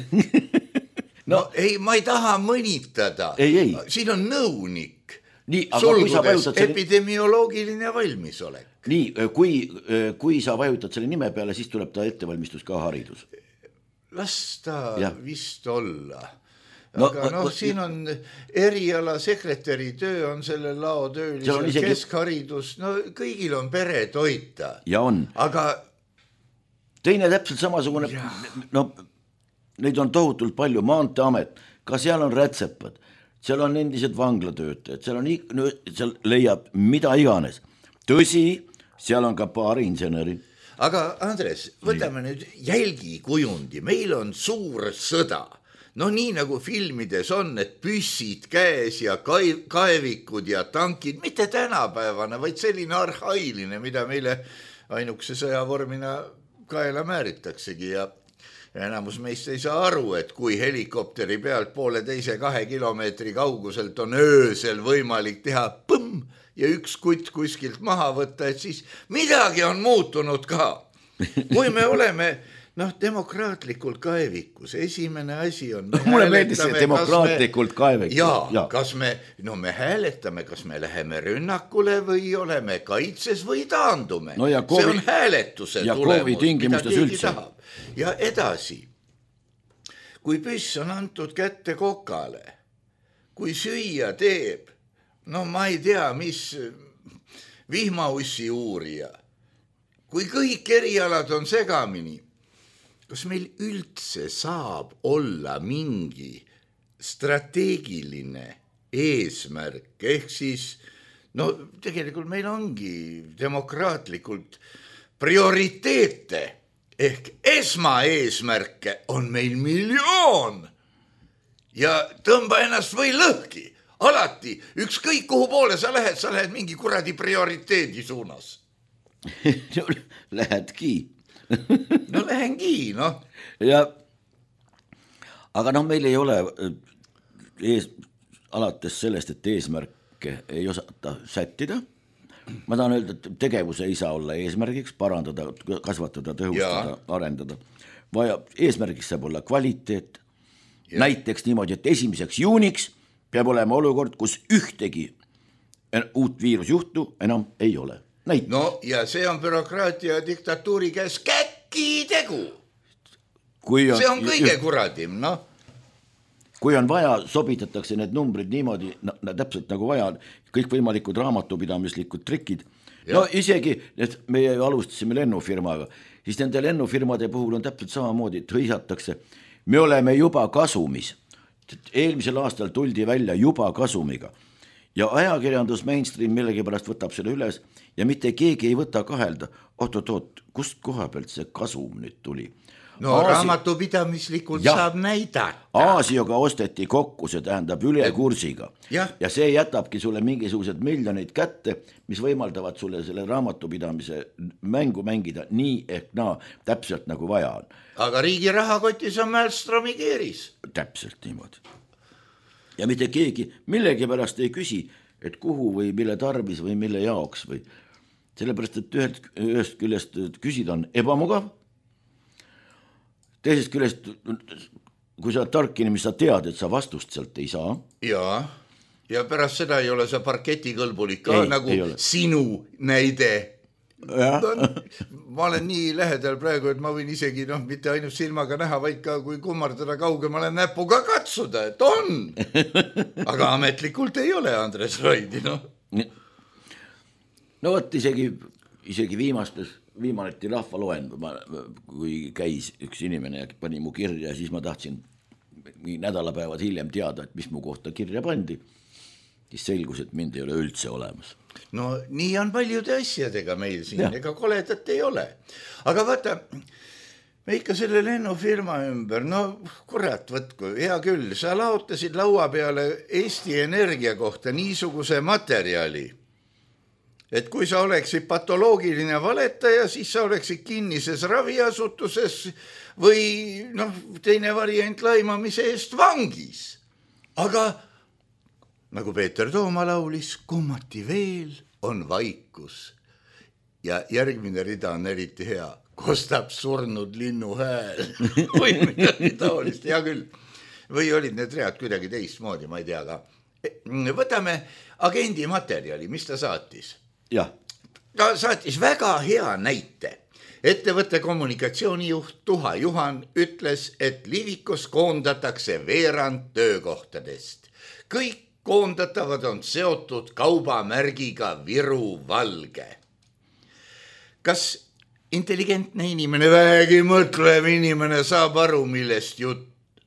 Ei, ma ei taha mõnitada. Ei. Siin on nõunik. Nii, sulgudes epidemioloogiline valmisolek. Nii, kui sa vajutad selle nime peale, siis tuleb ta ettevalmistus ka haridus. Las ta vist olla. Aga siin on eriala sekretäri töö, on selle laotöölisel keskharidus, kõigil on pere toita. Ja on. Aga teine täpselt samasugune, neid on tohutult palju, Maanteamet, ka seal on rätsepad, seal on endised vanglatöötajad, seal leiab mida iganes. Tõsi, seal on ka paar inseneri. Aga Andres, võtame nüüd jälgikujundi, meil on suur sõda. Nii nagu filmides on, et püssid käes ja kaevikud ja tankid, mitte tänapäevane, vaid selline arhailine, mida meile ainukese sõjavormina kaela määritaksegi ja enamus meist ei saa aru, et kui helikopteri pealt 1,5–2 kilomeetri kauguselt on öösel võimalik teha põmm ja üks kutt kuskilt maha võtta, et siis midagi on muutunud ka. Kui me oleme demokraatlikult kaevikus, esimene asi on mulle meeldis see demokraatlikult kaevikus. Ja, kas me hääletame, kas me läheme rünnakule või oleme kaitses või taandume. See on hääletuse tulemus, mida keegi tahab. Ja edasi, kui püss on antud kätte kokale, kui süüa teeb, ma ei tea, vihmaussi uurija. Kui kõik erialad on segamini, kas meil üldse saab olla mingi strateegiline eesmärk, ehk siis no tegelikult meil ongi demokraatlikult prioriteete ehk esmaeesmärke on meil 1 miljon ja tõmba ennast või lõhki. Alati, ükskõik kuhu poole sa lähed mingi kuradi prioriteedi suunas. No, lähedki. No lähengi, noh. Ja, aga noh, meil ei ole alates sellest, et eesmärke ei osata sättida. Ma tahan öelda, et tegevus ei saa olla eesmärgiks, parandada, kasvatada, tõhustada, arendada. Vaja, eesmärgiks saab olla kvaliteet. Ja. Näiteks niimoodi, et 1. juuniks peab olema olukord, kus ühtegi uut viirusjuhtu enam ei ole. Näiteks. No ja see on bürokraatia ja diktatuuri käes käki tegu. See on kõige kuradim, noh. Kui on vaja, sobitatakse need numbrid niimoodi, täpselt nagu vaja, kõikvõimalikud raamatupidamislikud trikid. Ja. No isegi, et meie alustasime lennufirmaga, siis nende lennufirmade puhul on täpselt samamoodi, et hõisatakse, me oleme juba kasumis. Eelmisel aastal tuldi välja juba kasumiga ja ajakirjandus mainstream millegipärast võtab selle üles ja mitte keegi ei võta kahelda, oot, kust koha pealt see kasum nüüd tuli? No raamatupidamislikult saab näidata. Aasioga osteti kokku, see tähendab üle kursiga. Ja see jätabki sulle mingisugused miljonid kätte, mis võimaldavad sulle selle raamatupidamise mängu mängida nii ehk naa, täpselt nagu vaja on. Aga riigi rahakotis on Mälstromi keeris. Täpselt niimoodi. Ja mitte keegi millegi pärast ei küsi, et kuhu või mille tarbis või mille jaoks või. Sellepärast, et ühest küljest küsida on ebamugav. Teisest küljest, kui sa tark inimene, sa tead, et sa vastust sealt ei saa. Ja pärast seda ei ole sa parketikõlbulik ka, nagu sinu näide. Ma olen nii lähedal praegu, et ma võin isegi mitte ainult silmaga näha, vaid ka kui kummardada kaugemale näpuga katsuda, et on. Aga ametlikult ei ole Andres Raidi, noh. No võt isegi viimaneti rahvaloen, kui käis üks inimene ja pani mu kirja ja siis ma tahtsin nädalapäevad hiljem teada, et mis mu kohta kirja pandi. Siis selgus, et mind ei ole üldse olemas. No nii on paljude asjadega meil siin, ega koledat ei ole. Aga vaata, me ikka selle lennufirma ümber, no kurat, võtku, hea küll, sa laotasid laua peale Eesti Energia kohta niisuguse materjali, et kui sa oleksid patoloogiline valetaja, siis sa oleksid kinnises raviasutuses või teine variant laimamise eest vangis. Aga nagu Peeter Tooma laulis, kummati veel on vaikus. Ja järgmine rida on eriti hea. Kostab surnud linnu hääl. Või midagi taolist, hea küll. Või olid need read kuidagi teistmoodi, ma ei tea ka. Võtame agendi materjali, mis ta saatis? Ta saatis väga hea näite. Ettevõtte kommunikatsioonijuht Tuha Juhan ütles, et Livikos koondatakse veerand töökohtadest. Kõik koondatavad on seotud kaubamärgiga Viru Valge. Kas intelligentne inimene, vähegi mõtlev inimene saab aru, millest jutt?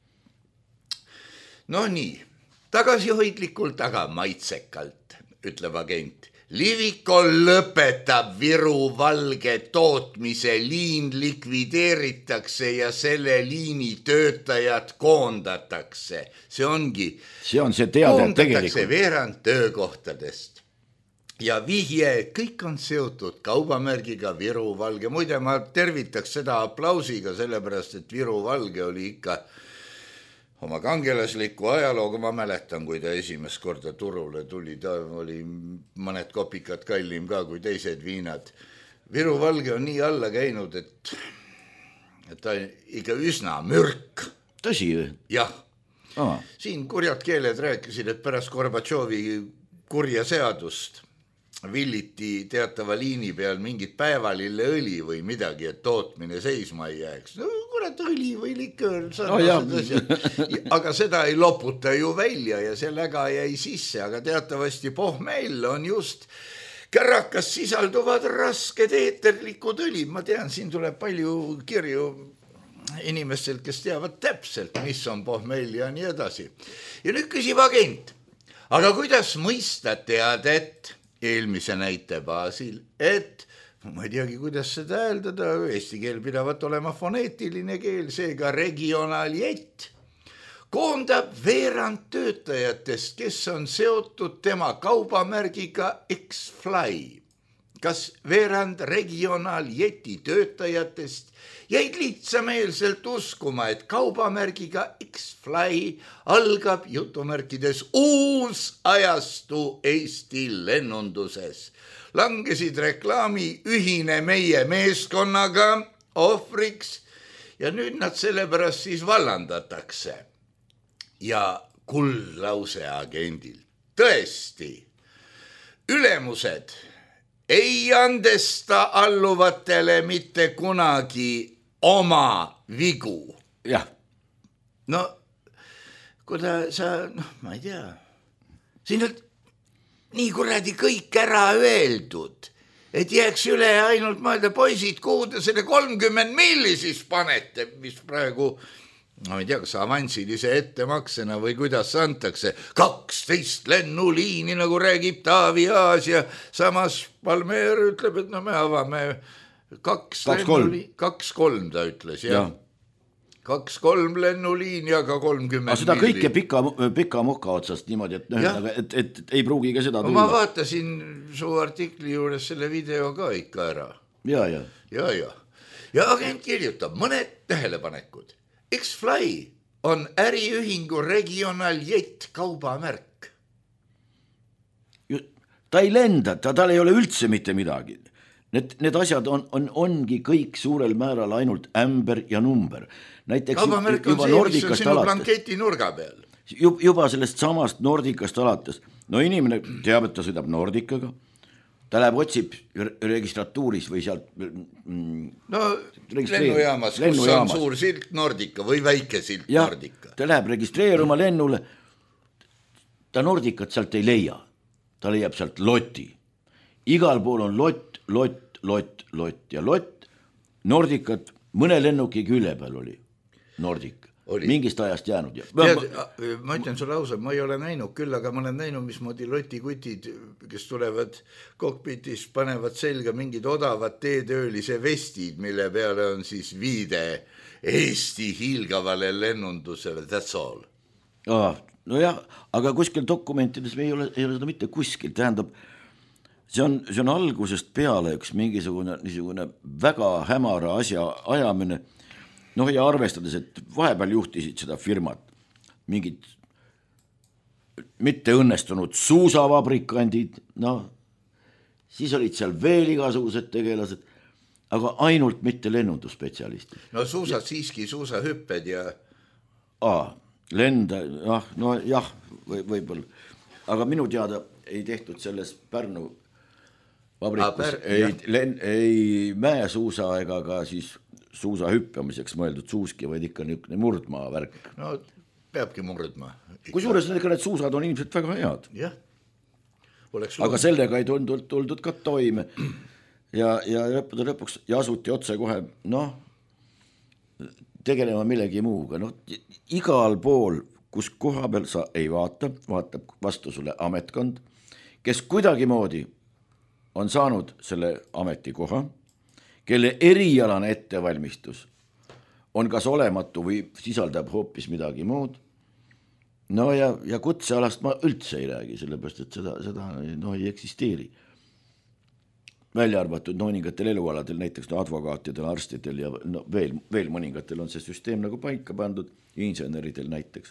No nii, tagasihoidlikult, aga maitsekalt, ütleb agent. Liviko lõpetab Viru Valge tootmise, liin likvideeritakse ja selle liini töötajad koondatakse. See ongi. See on see teade tegelikult. Koondatakse veerand töökohtadest. Ja vihje, kõik on seotud kaubamärgiga Viru Valge. Muide, ma tervitaks seda aplausiga, sellepärast, et Viru Valge oli ikka oma kangelasliku ajalooga. Ma mäletan, kui ta esimest korda turule tuli, ta oli mõned kopikad kallim ka kui teised viinad. Viru Valge on nii alla käinud, et ta ikka üsna mürk. Tõsi või? Jah. Siin kurjad keeled rääkisid, et pärast Gorbatšovi kurja seadust villiti teatava liini peal mingit päevalilleõli või midagi, et tootmine seisma ei jääks. No kurat, õli või liköör, aga seda ei loputa ju välja ja see läga jäi sisse, aga teatavasti pohmell on just Kärrakas sisalduvad rasked eeterlikud õlid. Ma tean, siin tuleb palju kirju inimestelt, kes teavad täpselt, mis on pohmell ja nii edasi. Ja nüüd küsib agent, aga kuidas mõista teadet eelmise näite baasil, et ma ei teagi, kuidas seda hääldada, eesti keel pidavat olema foneetiline keel, seega regionaaljett koondab veerand töötajatest, kes on seotud tema kaubamärgiga X-Fly. Kas veerand regionaaljeti töötajatest jäid lihtsameelselt uskuma, et kaubamärgiga X-Fly algab jutumärkides uus ajastu Eesti lennunduses. Langesid reklaami ühine meie meeskonnaga ohvriks ja nüüd nad sellepärast siis vallandatakse. Ja kuldlause agendil. Tõesti, ülemused ei andesta alluvatele mitte kunagi oma vigu. Jah. No, kuule sa, ma ei tea, siin on nii kuradi kõik ära öeldud, et jääks üle ainult mõelda, poisid, kuhu te selle 30 milli siis panete, mis praegu, ma ei tea, kas avansilise ettemaksena või kuidas antakse, 12 lennuliini, nagu räägib Taavi Aas ja samas Palmeer ütleb, et no me avame 2-3 ta ütles, jah. 2-3 lennuliini, aga 30 milli. Seda kõike pika moka otsast niimoodi, et ei pruugi ka seda tulla. Ma vaatasin su artikli juures selle video ka ikka ära. Ja. Ja agent kirjutab mõned tähelepanekud. X-Fly on äriühingu regionaaljett kaubamärk. Ta ei lenda, tal ei ole üldse mitte midagi. Need asjad ongi kõik suurel määral ainult ämber ja number. Näiteks kaubamärk on see, mis on sinu blanketi nurga peal. Juba sellest samast Nordicast alates. No inimene teab, et ta sõidab Nordicaga. Ta läheb otsib registratuuris või sealt lennujaamas, kus on suur silt Nordica või väike silt Nordica. Ta läheb registreeruma lennule. Ta Nordicat sealt ei leia. Ta leiab sealt loti. Igal pool on lott ja lott. Nordicat mõne lennuki külje peal oli Nordica. Mingist ajast jäänud. Ma ütlen sulle ausalt, ma ei ole näinud küll, aga ma olen näinud, mismoodi lotikutid, kes tulevad kokpitis, panevad selga mingid odavad teetöölise vestid, mille peale on siis viide Eesti hiilgavale lennundusele, that's all. No jah, aga kuskil dokumentides ei ole seda mitte kuskil, tähendab, see on algusest peale üks mingisugune väga hämara asja ajamine. No ja arvestades, et vahepeal juhtisid seda firmat mingid mitte õnnestunud suusavabrikandid, siis olid seal veel igasugused tegelased, aga ainult mitte lennundusspetsialistid. No suusad siiski, suusahüpped ja... Lenda, võib-olla. Aga minu teada ei tehtud selles Pärnu vabrikus ei mäesuusa ega ka siis suusa hüppamiseks mõeldud suuski, vaid ikka niisugune murdmaa värk. No peabki murdma. Kusjuures need suusad on ilmselt väga head. Jah. Aga sellega ei tuldud ka toime. Ja lõpuks asuti otse kohe, tegelema millegi muuga. Igal pool, kus koha peal sa ei vaatab vastu sulle ametkond, kes kuidagi moodi on saanud selle ametikoha, kelle erialane ettevalmistus on kas olematu või sisaldab hoopis midagi muud. Ja kutsealast ma üldse ei räägi, sellepärast, et seda ei eksisteeri. Välja arvatud mõningatel elualadel, näiteks advokaatidel, arstidel ja veel mõningatel on see süsteem nagu paika pandud, inseneridel näiteks.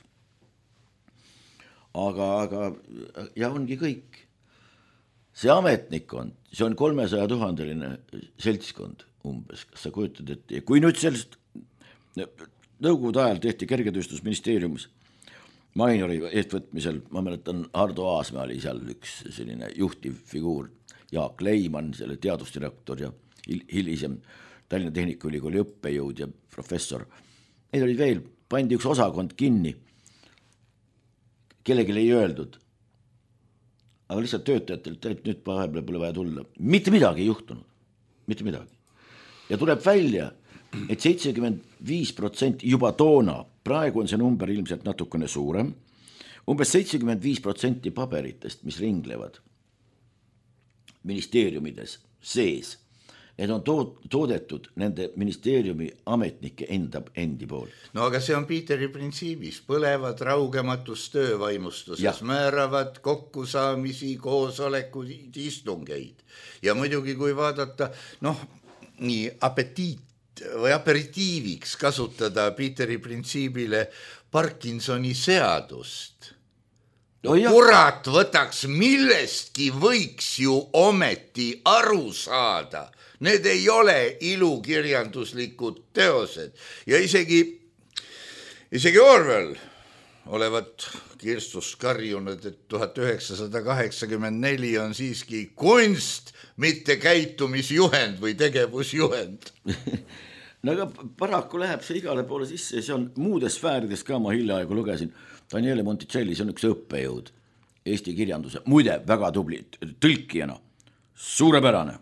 Aga ongi kõik. See ametnikkond, see on 300 000 seltskond umbes, kas sa kujutad, et kui nüüd sellest nõukogude ajal tehti kergetööstusministeeriumis Mainori eestvõtmisel, ma mäletan, Hardo Aasmäe oli seal üks selline juhtiv figuur, Jaak Leiman, selle teadusdirektor ja hilisem Tallinna Tehnikaülikooli õppejõud ja professor. Neid oli veel, pandi üks osakond kinni, kellelegi ei öeldud. aga lihtsalt töötajatelt, et nüüd vahepeal pole vaja tulla. Mitte midagi ei juhtunud, mitte midagi. Ja tuleb välja, et 75% juba toona, praegu on see number ilmselt natukene suurem, umbes 75% paberitest, mis ringlevad ministeeriumides sees, need on toodetud nende ministeeriumi ametnike endi poolt. No aga see on Piiteri printsiibis, põlevad raugematus töövaimustuses, määravad kokkusaamisi, koosolekuid, istungeid. Ja muidugi kui vaadata, nii apetiit või aperitiiviks kasutada Piiteri printsiibile Parkinsoni seadust. Kurat võtaks, millestki võiks ju ometi aru saada. Need ei ole ilukirjanduslikud teosed ja isegi Orwell olevat kirstust karjunud, et 1984 on siiski kunst, mitte käitumisjuhend või tegevusjuhend. No aga paraku läheb see igale poole sisse, see on muudes sfäärides ka, ma hiljaaegu lugesin. Daniele Monticelli, see on üks õppejõud Eesti kirjanduse, muide väga tubli tõlkijana, suurepärane.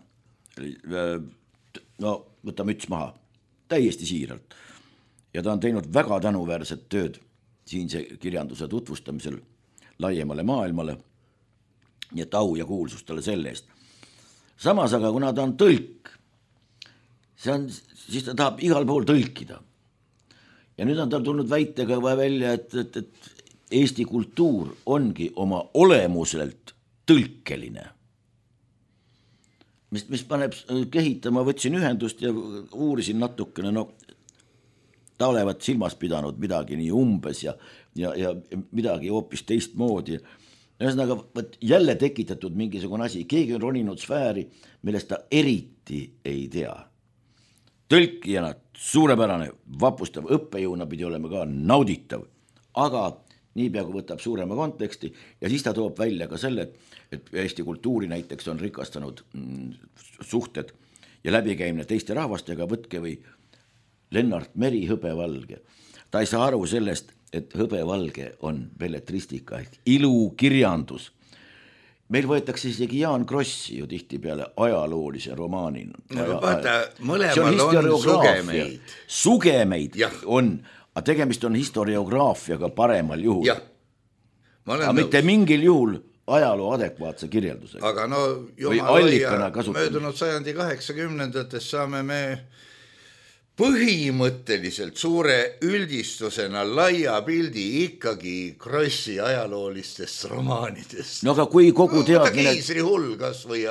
No võta müts maha, täiesti siiralt. Ja ta on teinud väga tänuväärset tööd siinse kirjanduse tutvustamisel laiemale maailmale. Nii et au ja kuulsus talle selle eest. Samas aga kuna ta on tõlk, siis ta tahab igal pool tõlkida. Ja nüüd on tal tulnud väitega välja, et Eesti kultuur ongi oma olemuselt tõlkeline. Mis paneb kehitama, võtsin ühendust ja uurisin natukene, ta olevat silmas pidanud midagi nii umbes ja midagi hoopis teistmoodi. Ühesõnaga, jälle tekitatud mingisugune asi, keegi on roninud sfääri, millest ta eriti ei tea. Tõlkijana suurepärane, vapustav, õppejõuna pidi olema ka nauditav, aga niipea kui võtab suurema konteksti ja siis ta toob välja ka selle, et Eesti kultuuri näiteks on rikastanud suhted ja läbikäimine teiste rahvastega, võtke või Lennart Meri Hõbevalge. Ta ei saa aru sellest, et Hõbevalge on belletristika ehk ilukirjandus. Meil võetakse isegi Jaan Krossi ju tihti peale ajaloolise romaanina. Vaata, mõlemal on sugemeid. Sugemeid on, aga tegemist on historiograafiaga paremal juhul. Aga mitte mingil juhul ajaloo adekvaatse kirjeldusega. Aga jumal möödunud sajandi 80-ndates saame me põhimõtteliselt suure üldistusena laia pildi ikkagi Krossi ajaloolistest romaanidest. No aga kui kogu teadmine... Kiisri hull kas või...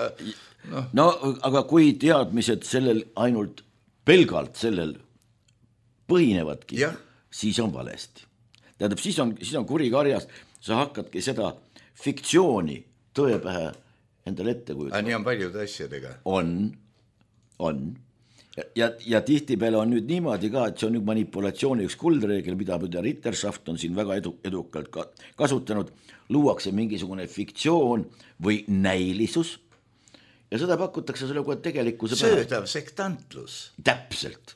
aga kui teadmised sellel ainult pelgalt sellel põhinevadki, siis on valesti. Tähendab, siis on kuri karjas, sa hakkadki seda fiktsiooni tõepähe endale ette kujutama. Nii on paljude asjadega. On. Ja tihtipeale on nüüd niimoodi ka, et see on nüüd manipulatsiooni üks kuldreegel, mida Ritterschaft on siin väga edukalt kasutanud, luuakse mingisugune fiktsioon või näilisus ja seda pakutakse selle kohe tegelikkuse pähe. Söödav sektantlus. Täpselt.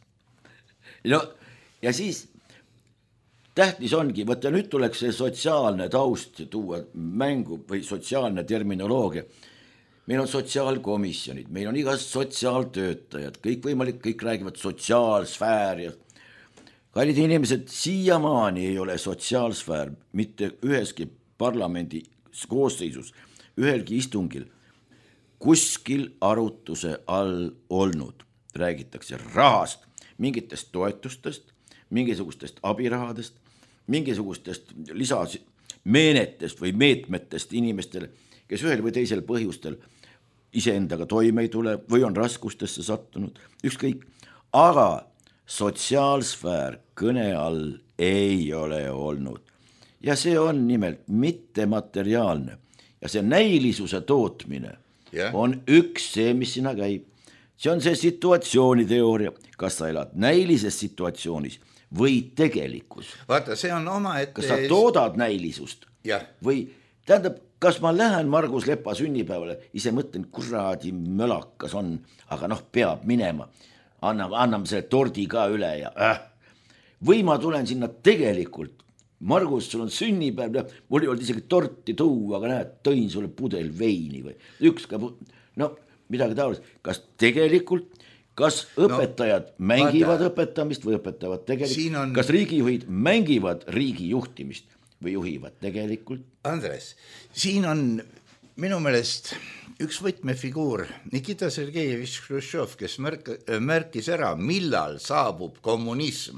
Ja siis tähtis ongi, võtta nüüd tuleks see sotsiaalne taust tuua mängu või sotsiaalne terminoloogia. Meil on sotsiaalkomisjonid, meil on igast sotsiaaltöötajad, kõik räägivad sotsiaalsfäär ja kallid inimesed, siiamaani ei ole sotsiaalsfäär mitte üheski parlamendi koosseisus, ühelgi istungil kuskil arutuse all olnud. Räägitakse rahast, mingitest toetustest, mingisugustest abirahadest, mingisugustest lisameenetest või meetmetest inimestele, kes ühel või teisel põhjustel iseendaga toime ei tule või on raskustesse sattunud, ükskõik. Aga sotsiaalsfäär kõne all ei ole olnud. Ja see on nimelt mittemateriaalne. Ja see näilisuse tootmine on üks see, mis sinna käib. See on see situatsiooniteooria. Kas sa elad näilises situatsioonis või tegelikus? Vaata, see on oma ette... Kas sa toodad näilisust? Või tähendab, kas ma lähen Margus Lepa sünnipäevale, ise mõtlen, kuradi mölakas on, aga peab minema, anname selle tordi ka üle ja või ma tulen sinna tegelikult Margus, sul on sünnipäev, mul ei olnud isegi torti tuua, aga näed, tõin sulle pudel veini või üks ka, no midagi taolist, kas tegelikult, kas õpetajad mängivad õpetamist või õpetavad tegelikult, kas riigijuhid mängivad riigi juhtimist või juhivad tegelikult? Andres, siin on minu meelest üks võtmefiguur Nikita Sergejevitš Hruštšov, kes märkis ära, millal saabub kommunism.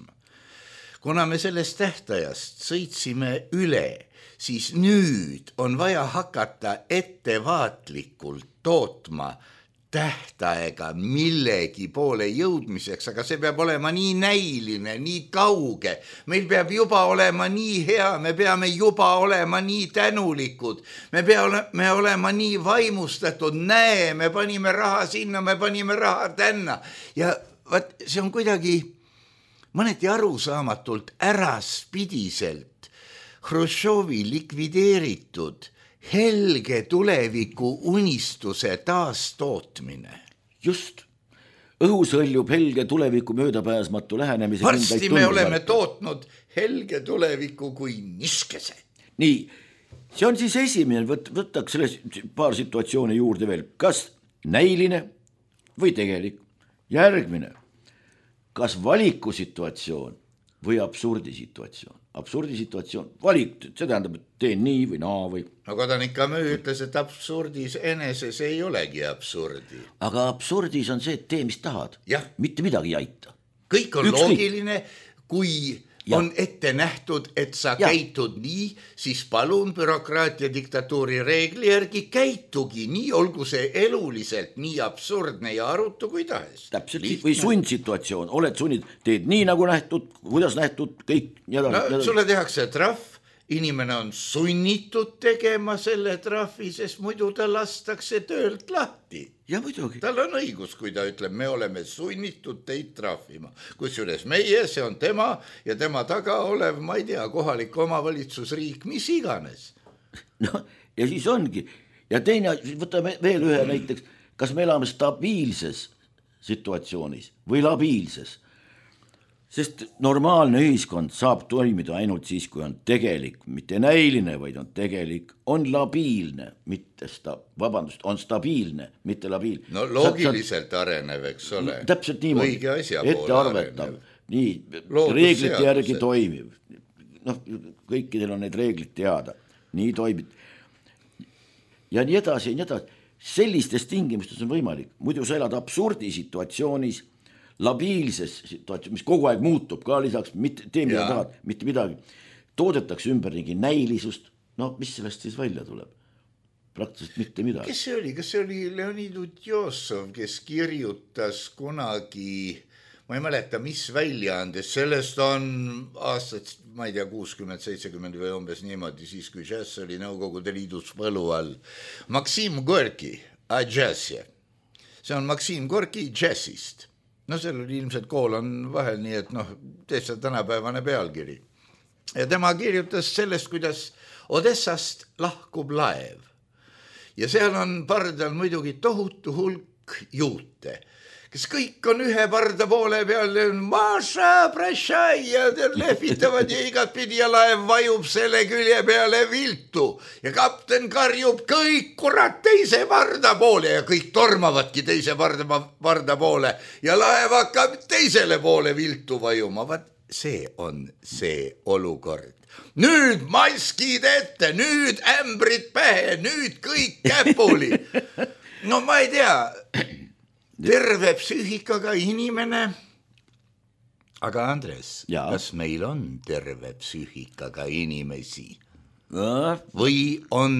Kuna me sellest tähtajast sõitsime üle, siis nüüd on vaja hakata ettevaatlikult tootma tähtaega millegi poole jõudmiseks, aga see peab olema nii näiline, nii kauge. Meil peab juba olema nii hea, me peame juba olema nii tänulikud, me peame olema nii vaimustatud, näe, me panime raha sinna, me panime raha tänna. Ja vaat, see on kuidagi mõneti arusaamatult äraspidiselt Hruštšovi likvideeritud helge tuleviku unistuse taastootmine. Just. Õhus hõljub helge tuleviku möödapääsmatu lähenemise. Varsti me oleme tootnud helge tuleviku kui niskese. Nii, see on siis esimene, võtaks selle paar situatsiooni juurde veel. Kas näiline või tegelik? Järgmine. Kas valikusituatsioon või absurdisituatsioon? Absurdisituatsioon, valik, see tähendab, et teen nii või naa või. No kodanik Camus ütles, et absurdis eneses ei olegi absurdi. Aga absurdis on see, et tee, mis tahad. Mitte midagi ei aita. Kõik on loogiline, kui on ette nähtud, et sa käitud nii, siis palun bürokraatia diktatuuri reegli järgi käitugi nii, olgu see eluliselt nii absurdne ja arutu kui tahes. Täpselt, või sundsituatsioon, oled sunnid, teed nii nagu nähtud, kuidas nähtud, kõik. Sulle tehakse trahv, inimene on sunnitud tegema selle trahvi, sest muidu ta lastakse töölt lahti. Ja muidugi. Tal on õigus, kui ta ütleb, me oleme sunnitud teid trahvima. Kusjuures meie, see on tema ja tema taga olev, ma ei tea, kohalik omavalitsusriik, mis iganes. No, ja siis ongi. Ja teine, võtame veel ühe näiteks, kas me elame stabiilses situatsioonis või labiilses? Sest normaalne ühiskond saab toimida ainult siis, kui on tegelik, mitte näiline, vaid on tegelik, on labiilne, mitte on stabiilne, mitte labiilne. No loogiliselt arenev, eks ole. Täpselt niimoodi, õige asja poole arvetav, nii, reeglite järgi toimiv. No, kõikidel on need reeglid teada, nii toimib. Ja nii edasi, ja nii edasi. Sellistes tingimustes on võimalik, muidu sa elad absurdisituatsioonis, labiilses situatsioon, mis kogu aeg muutub ka lisaks, tee mida tahad, mitte midagi. Toodetakse ümberringi näilisust, no mis sellest siis välja tuleb? Praktiliselt mitte midagi. Kes see oli? Kas see oli Leonid Utjosov, kes kirjutas kunagi, ma ei mäleta, mis väljaandes, sellest on aastat, ma ei tea, 60-70 või umbes niimoodi, siis kui džäss oli Nõukogude Liidus põlu all. Maksim Gorki, džässi. See on Maksim Gorki džässist. No seal oli ilmselt kool on vahel nii, et täitsa tänapäevane pealkiri. Ja tema kirjutas sellest, kuidas Odessast lahkub laev. Ja seal on pardal muidugi tohutu hulk juute, kes kõik on ühe parda poole peal, Maša, prašai ja lehvitavad ja igat pidi ja laev vajub selle külje peale viltu ja kapten karjub kõik kurat teise parda poole ja kõik tormavadki teise parda poole ja laev hakkab teisele poole viltu vajuma. Vaat see on see olukord. Nüüd maskid ette, nüüd ämbrid pähe, nüüd kõik käpuli. No ma ei tea, terve psüühikaga inimene. Aga Andres, kas meil on terve psüühikaga inimesi? Või on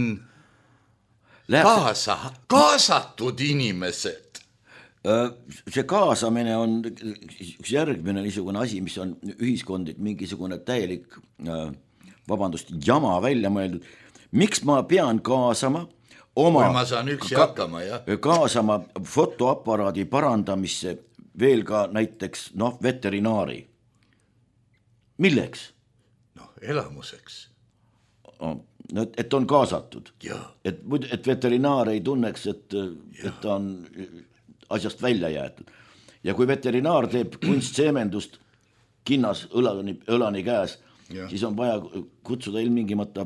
kaasatud inimesed? See kaasamine on üks järgmine niisugune asi, mis on ühiskondlik mingisugune täielik, jama välja mõeldud. Miks ma pean kaasama ma saan üksi hakkama, kaasama fotoaparaadi parandamisse veel ka näiteks veterinaari. Milleks? Elamuseks. Et on kaasatud. Et veterinaar ei tunneks, et ta on asjast välja jäetud. Ja kui veterinaar teeb kunstseemendust kinnas õlani käes siis on vaja kutsuda ilmingimata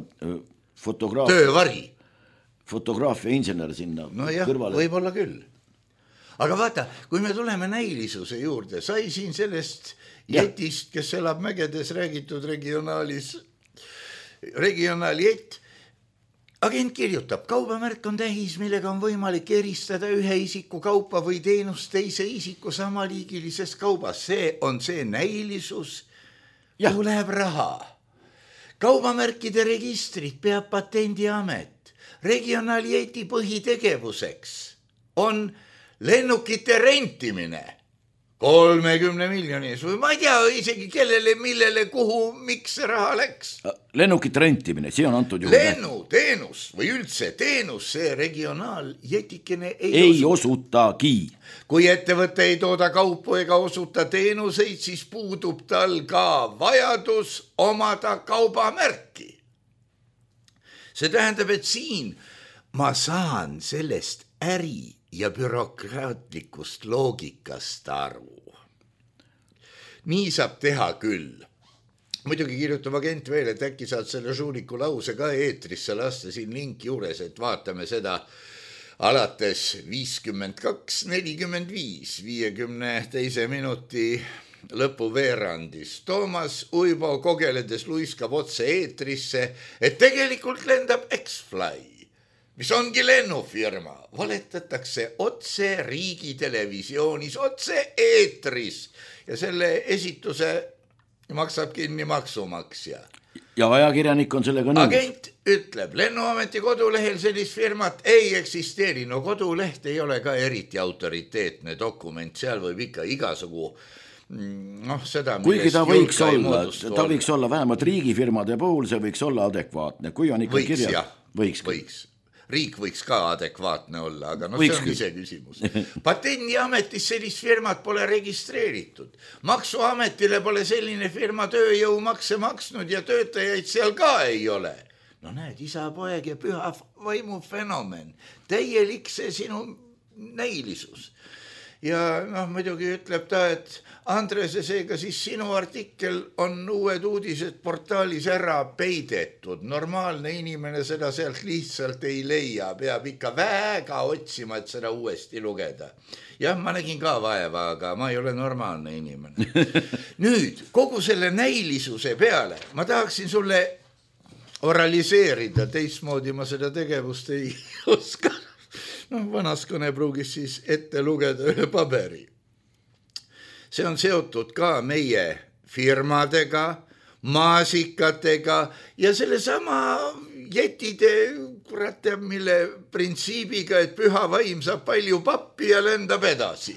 fotograafia insener sinna kõrvale. Võib-olla küll. Aga vaata, kui me tuleme näilisuse juurde, sai siin sellest jetist, kes elab mägedes, räägitud regionaaljett. Agent kirjutab, kaubamärk on tähis, millega on võimalik eristada ühe isiku kaupa või teenust teise isiku samaliigilisest kaubas. See on see näilisus, kuhu läheb raha. Kaubamärkide registrit peab Patendiamet. Regionaaljeti põhitegevuseks on lennukite rentimine 30 miljonis või ma ei tea isegi kellele, millele, kuhu, miks see raha läks. Lennukite rentimine, see on antud juhul. Lennuteenus või üldse teenus, see regionaaljetikene ei osutagi. Kui ettevõte ei tooda kaupu ega osuta teenuseid, siis puudub tal ka vajadus omada kaubamärki. See tähendab, et siin ma saan sellest äri ja bürokraatlikust loogikast aru. Nii saab teha küll. Muidugi kirjutab agent veel, et äkki saad selle žuuniku lause ka eetrisse lasta siin link juures, et vaatame seda alates 52:45, 52 minuti lõpuveerandis. Toomas Uibo kogeledes luiskab otse eetrisse, et tegelikult lendab X-Fly, mis ongi lennufirma, valetatakse otse riigitelevisioonis, otse eetris ja selle esituse maksab kinni maksumaksja. Ja ajakirjanik on sellega nõus. Agent ütleb, Lennuameti kodulehel sellist firmat ei eksisteeri. No koduleht ei ole ka eriti autoriteetne dokument, seal võib ikka igasugu seda, kuigi ta võiks olla vähemalt riigifirmade puhul, see võiks olla adekvaatne, kui on ikka kirjas. Võiks. Riik võiks ka adekvaatne olla, aga see on ise küsimus. Patendiametis sellist firmat pole registreeritud. Maksuametile pole selline firma tööjõumakse maksnud ja töötajaid seal ka ei ole. No näed, isa, poeg ja püha vaimu fenomen. Täielik see sinu näilisus. Ja muidugi ütleb ta, et Andres, seega siis sinu artikkel on uued uudised portaalis ära peidetud. Normaalne inimene seda sealt lihtsalt ei leia. Peab ikka väga otsima, et seda uuesti lugeda. Jah, ma nägin ka vaeva, aga ma ei ole normaalne inimene. Nüüd, kogu selle näilisuse peale ma tahaksin sulle oraliseerida. Teistmoodi ma seda tegevust ei oska. Vanas kõnepruugis siis ette lugeda üle paberi. See on seotud ka meie firmadega, maasikatega ja selle sama jetide, kurat teab mille printsiibiga, et püha vaim saab palju pappi ja lendab edasi.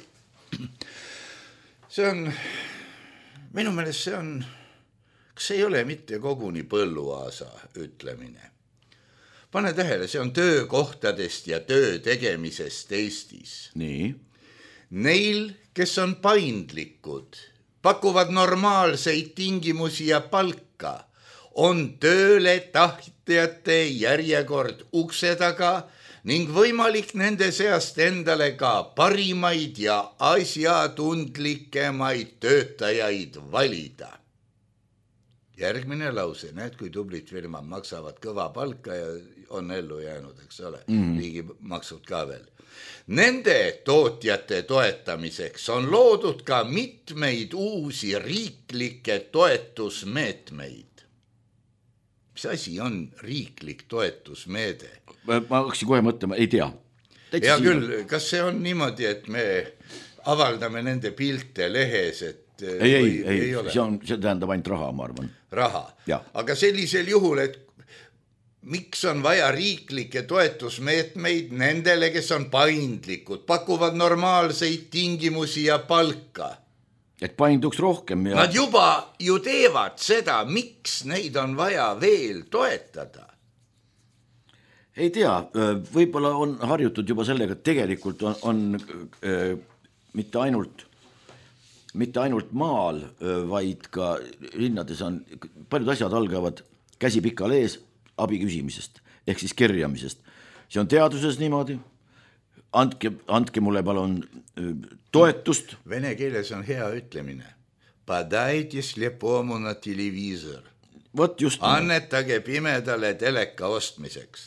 See on, minu meelest see on, kas ei ole mitte koguni Põlluaasa ütlemine. Pane tähele, see on töökohtadest ja töö tegemisest Eestis. Nii. Neil, kes on paindlikud, pakuvad normaalseid tingimusi ja palka, on tööle tahtjate järjekord ukse taga ning võimalik nende seast endale ka parimaid ja asjatundlikemaid töötajaid valida. Järgmine lause, näed, kui tublid firmad maksavad kõva palka ja on ellu jäänud, eks ole, riigi maksud ka veel. Nende tootjate toetamiseks on loodud ka mitmeid uusi riiklikke toetusmeetmeid. Mis asi on riiklik toetusmeede? Ma hakkasin kohe mõtlema, ei tea. Ja küll, kas see on niimoodi, et me avaldame nende pilte lehes, et ei, see tähendab ainult raha, ma arvan. Raha. Aga sellisel juhul, et miks on vaja riiklikke toetusmeetmeid nendele, kes on paindlikud, pakuvad normaalseid tingimusi ja palka. Et painduks rohkem. Ja... Nad juba ju teevad seda, miks neid on vaja veel toetada. Ei tea, võib-olla on harjutud juba sellega, et tegelikult on mitte ainult maal, vaid ka linnades on paljud asjad algavad käsi pikal ees abi küsimisest, ehk siis kerjamisest. See on teaduses niimoodi. Andke mulle palun toetust. Vene keeles on hea ütlemine. Padайте слепому на телевизор. Vot just. Annetage pimedale teleka ostmiseks.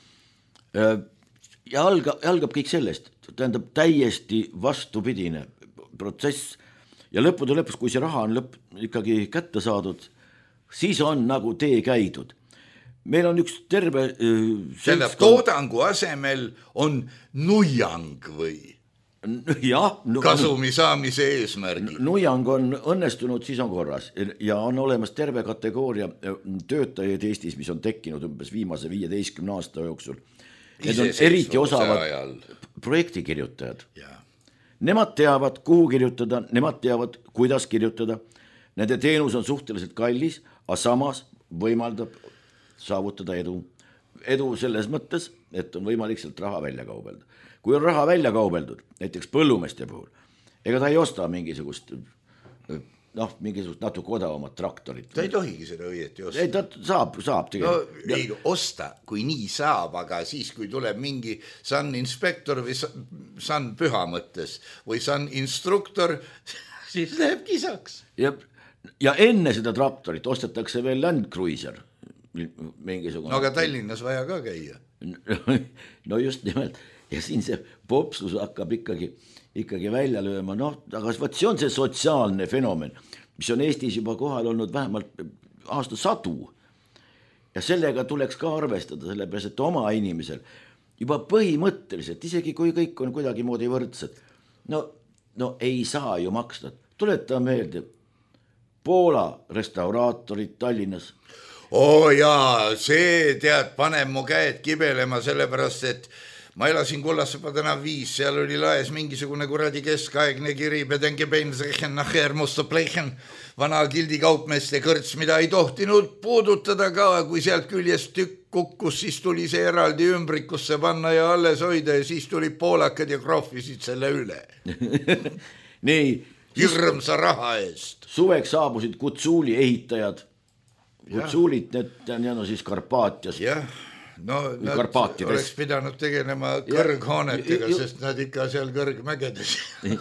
Ja algab kõik sellest, tähendab täiesti vastupidine protsess ja lõppude lõpus, kui see raha on ikkagi kätte saadud, siis on nagu tee käidud. Meil on üks terve Tähendab, toodangu asemel on nuiang või? Kasumi saamise eesmärgi. Nuiang on õnnestunud, siis on korras ja on olemas terve kategooria töötajaid Eestis, mis on tekkinud umbes viimase 15 aasta jooksul. Need on eriti osavad projektikirjutajad. Nemad teavad, kuhu kirjutada, nemad teavad, kuidas kirjutada. Nende teenus on suhteliselt kallis, aga samas võimaldab saavutada edu. Edu selles mõttes, et on võimalik sealt raha välja kaubelda. Kui on raha välja kaubeldud, näiteks põllumeeste puhul, ega ta ei osta mingisugust natuke odavamat traktorit. Ta ei tohigi seda õieti osta. Ei, ta saab tegelikult. No ei osta, kui nii saab, aga siis, kui tuleb mingi Sun inspektor või Sun püha mõttes või Sun instruktor, siis läheb kisaks. Ja enne seda traktorit ostetakse veel Land Cruiser. Mingisugune. No aga Tallinnas vaja ka käia. No just nimelt. Ja siin see popsus hakkab ikkagi välja lööma. Aga see on see sotsiaalne fenomen, mis on Eestis juba kohal olnud vähemalt aastasadu. Ja sellega tuleks ka arvestada, sellepärast, et oma inimesel juba põhimõtteliselt, isegi kui kõik on kuidagi moodi võrdsed, no ei saa ju maksta. Tuleta meelde Poola restauraatorid Tallinnas. Jaa, see paneb mu käed kibelema, sellepärast, et ma elasin Kullasepa tänav 5, seal oli laes mingisugune kuradi keskaegne kiri, vana gildikaupmeeste kõrts, mida ei tohtinud puudutada ka, kui sealt küljest tükk kukkus, siis tuli see eraldi ümbrikusse panna ja alles hoida ja siis tuli poolakad ja krohvisid selle üle. Nii. Hirmsa raha eest. Suveks saabusid kutsuuli ehitajad. Kutsuulit, need on siis Karpaatias. Jah. No nad oleks pidanud tegelema kõrghoonetega, sest nad ikka seal kõrgmägedes.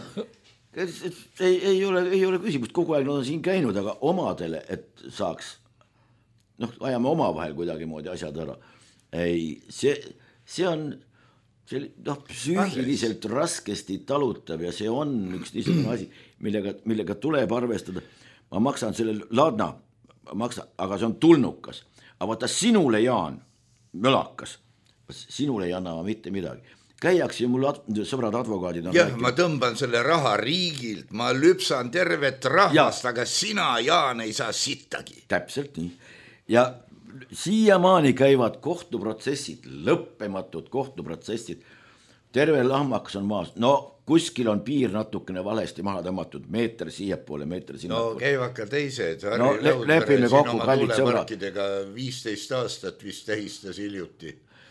ei ole küsimust, kogu aeg nad on siin käinud, aga omadele, et saaks, ajame oma vahel kuidagi moodi asjad ära. Ei, see on psüühiliselt raskesti talutav ja see on üks niisugune asi, millega tuleb arvestada. Ma maksan selle ladna, aga see on tulnukas. Aga vaata sinule, Jaan, mölakas, sinule ei anna mitte midagi. Käiaks ju mul sõbrad advokaadid. Jah, ma tõmban selle raha riigilt, ma lüpsan tervet rahvast, aga sina, Jaan, ei saa sittagi. Täpselt nii. Ja siiamaani käivad kohtuprotsessid, lõppematud kohtuprotsessid. Terve lahmakas on maas. Kuskil on piir natukene valesti maha tõmmatud, meeter siiapoole, meeter sinnapoole. Käivad ka teised. Lepime kokku, kallid sõbrad. 15 aastat vist tähistas hiljuti.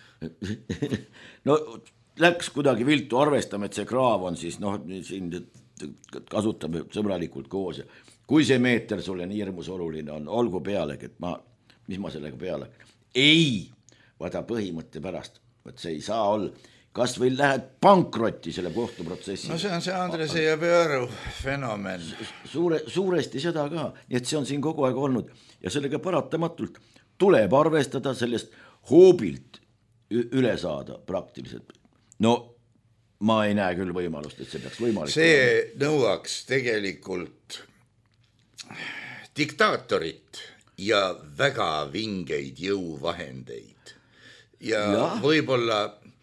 Läks kuidagi viltu, arvestame, et see kraav on siis, siin kasutame sõbralikult koos. Kui see meeter sulle nii hirmus oluline on, olgu pealegi, et mis ma sellega peale? Ei, vaata põhimõtte pärast, et see ei saa olla. Kas või lähed pankrotti selle kohtuprotsessi? See on see Andrese ja Pearu fenomen. Suuresti seda ka, nii et see on siin kogu aeg olnud ja sellega paratamatult tuleb arvestada sellest hoobilt üle saada praktiliselt. Ma ei näe küll võimalust, et see peaks võimalik. See nõuaks tegelikult diktaatorit ja väga vingeid jõuvahendeid. Ja võib-olla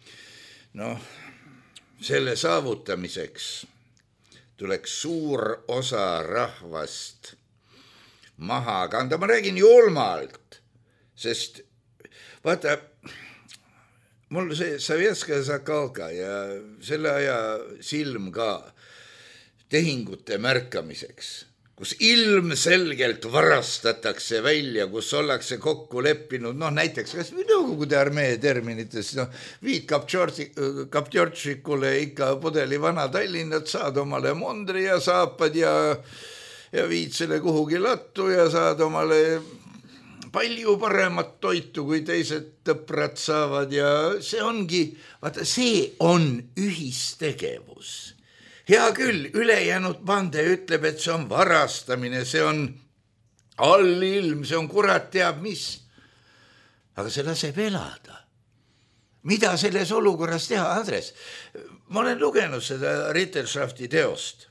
selle saavutamiseks tuleks suur osa rahvast maha kanda. Ma räägin julmalt, sest vaata, mul see Sovetskaja Zakalka ja selle aja silm ka tehingute märkamiseks, kus ilmselgelt varastatakse välja, kus ollakse kokku leppinud, näiteks kas Nõukogude armee terminites, viid Kaptjortšikule ikka pudeli vana Tallinnat, saad omale mundri ja saapad ja viid selle kuhugi lattu ja saad omale palju paremat toitu, kui teised tõprad saavad ja see ongi, vaata, see on ühistegevus. Hea küll, ülejäänud bande ütleb, et see on varastamine, see on allilm, see on kurat teab mis. Aga see laseb elada. Mida selles olukorras teha, Andres? Ma olen lugenud seda Ritterschafti teost.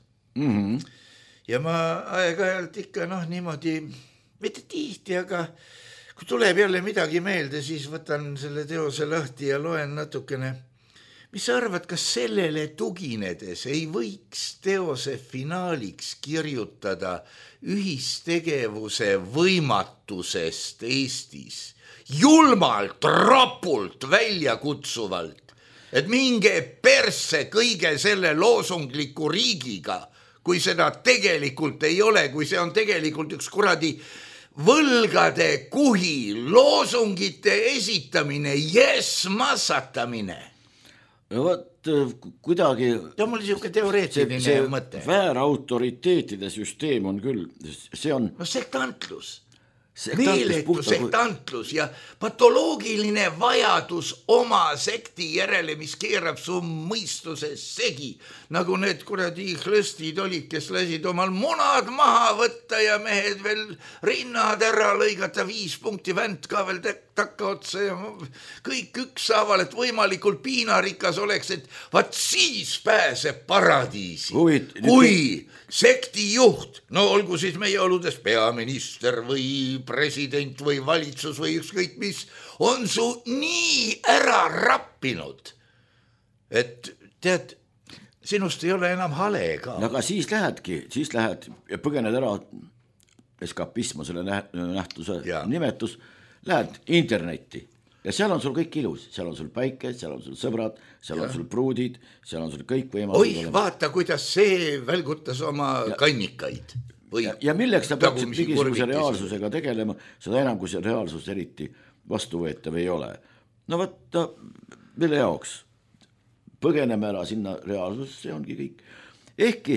Ja ma aeg-ajalt ikka niimoodi, mitte tihti, aga kui tuleb jälle midagi meelde, siis võtan selle teose lahti ja loen natukene. Mis sa arvad, kas sellele tuginedes ei võiks teose finaaliks kirjutada ühistegevuse võimatusest Eestis? Julmalt, rapult, välja kutsuvalt, et minge persse kõige selle loosungliku riigiga, kui seda tegelikult ei ole, kui see on tegelikult üks kuradi võlgade kuhi, loosungite esitamine, massatamine. Vot kuidagi... Ja mul niisugune teoreetiline mõte. Väärautoriteetide süsteem on küll, see on... No sektantlus. Meeletu sektantlus ja patoloogiline vajadus oma sekti järele, mis keerab su mõistuses segi, nagu need kuradi klõstid olid, kes lasid omal munad maha võtta ja mehed veel rinnad ära lõigata, 5 punkti vänt ka veel takka otsa ja kõik ükshaaval, et võimalikult piinarikas oleks, et vaat siis pääseb paradiisi. Kui sekti juht, no olgu siis meie oludes peaminister või president või valitsus või ükskõik mis, on su nii ära rappinud, et tead, sinust ei ole enam hale ka. Aga siis lähed ja põgened ära, eskapism on selle nähtuse nimetus, lähed internetti ja seal on sul kõik ilus, seal on sul päike, seal on sul sõbrad, seal on sul pruudid, seal on sul kõik võimalused. Vaata, kuidas see välgutas oma kannikaid. Ja milleks sa peaksid mingisuguse reaalsusega tegelema, seda enam, kui see reaalsus eriti vastuvõetav ei ole. No võtta, mille jaoks? Põgeneme ära sinna reaalsus, see ongi kõik. Ehkki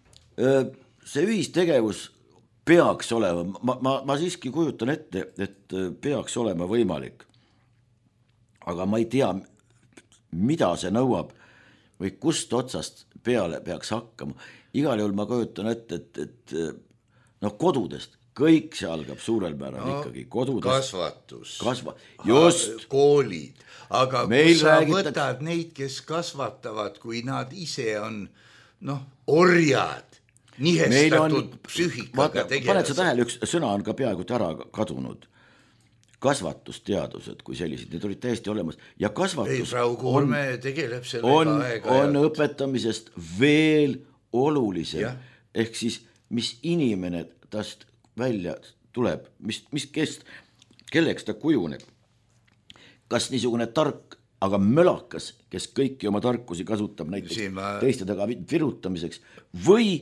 see ühistegevus peaks olema, ma siiski kujutan ette, et peaks olema võimalik. Aga ma ei tea, mida see nõuab või kust otsast peale peaks hakkama. Igal juhul ma kujutan ette, et kodudest, kõik see algab suurel määral ikkagi. Kodudest, just. Koolid. Aga kui sa võtad neid, kes kasvatavad, kui nad ise on orjad, nihestatud psüühikaga tegelased. Paned sa tähele, üks sõna on ka peaaegu ära kadunud. Kasvatusteadused kui sellised, need olid täiesti olemas ja kasvatus on õpetamisest veel olulisem, ehk siis mis inimene tast välja tuleb, kelleks ta kujuneb, kas niisugune tark, aga mölakas, kes kõiki oma tarkusi kasutab näiteks teiste taga virutamiseks või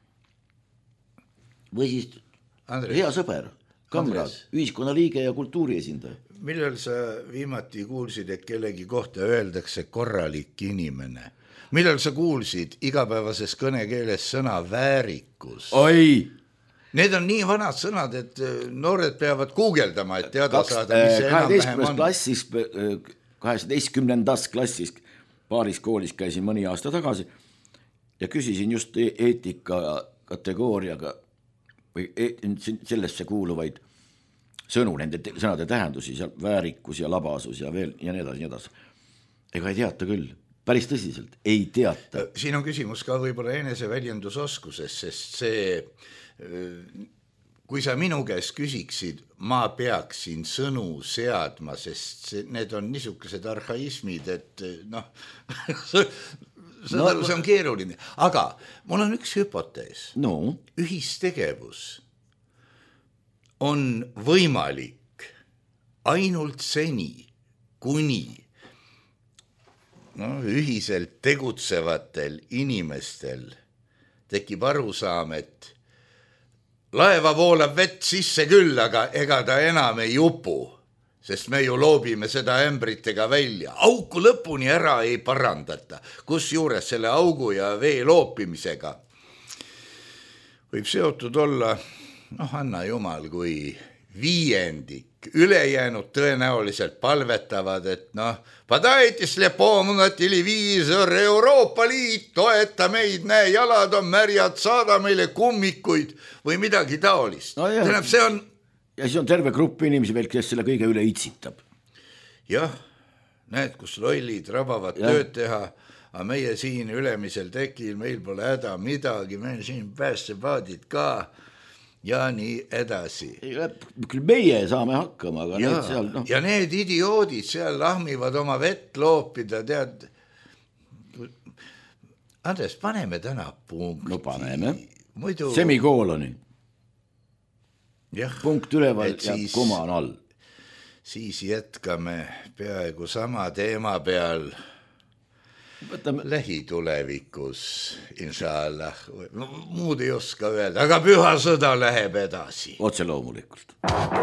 siis hea sõber, kamrad, ühiskonnaliige ja kultuuri esindaja. Millal sa viimati kuulsid, et kellegi kohta öeldakse korralik inimene? Millal sa kuulsid igapäevases kõnekeeles sõna väärikus? Oi! Need on nii vanad sõnad, et noored peavad guugeldama, et teada saada, mis see enam-vähem on. 12. klassis paaris koolis käisin mõni aasta tagasi ja küsisin just eetika kategooriaga või sellesse kuuluvaid sõnu, nende sõnade tähendusi, väärikus ja labasus ja veel ja nii edasi. Ega ei teata küll, päris tõsiselt, ei teata. Siin on küsimus ka võib-olla eneseväljendusoskuses, sest see, kui sa minu käes küsiksid, ma peaksin sõnu seadma, sest need on niisugused arhaismid, et see on keeruline. Aga mul on üks hüpotees. Ühistegevus on võimalik ainult seni, kuni ühiselt tegutsevatel inimestel tekib arusaam, et laeva voolab vett sisse küll, aga ega ta enam ei upu, sest me ju loobime seda ämbritega välja. Auku lõpuni ära ei parandata, kus juures selle augu ja vee loopimisega võib seotud olla, anna jumal, kui 5% ülejäänud tõenäoliselt palvetavad, et noh, подайте слепому на телевизор, Euroopa Liit, toeta meid, näe, jalad on märjad, saada meile kummikuid või midagi taolist. No tähendab, see on... Ja siis on terve grupp inimesi veel, kes selle kõige üle itsitab. Jah, näed, kus lollid rabavad tööd teha, aga meie siin ülemisel tekil, meil pole häda midagi, meil siin päästepaadid ka ja nii edasi. Küll meie saame hakkama, aga ja, need seal... No. Ja need idioodid seal lahmivad oma vett loopida, tead... Andres, paneme täna punkti. No paneme. Muidu... Semikooloni. Jah, punkt üleval ja koma on all. Siis jätkame peaaegu sama teema peal lähitulevikus, inshallah. No, muud ei oska öelda, aga püha sõda läheb edasi. Otse loomulikult.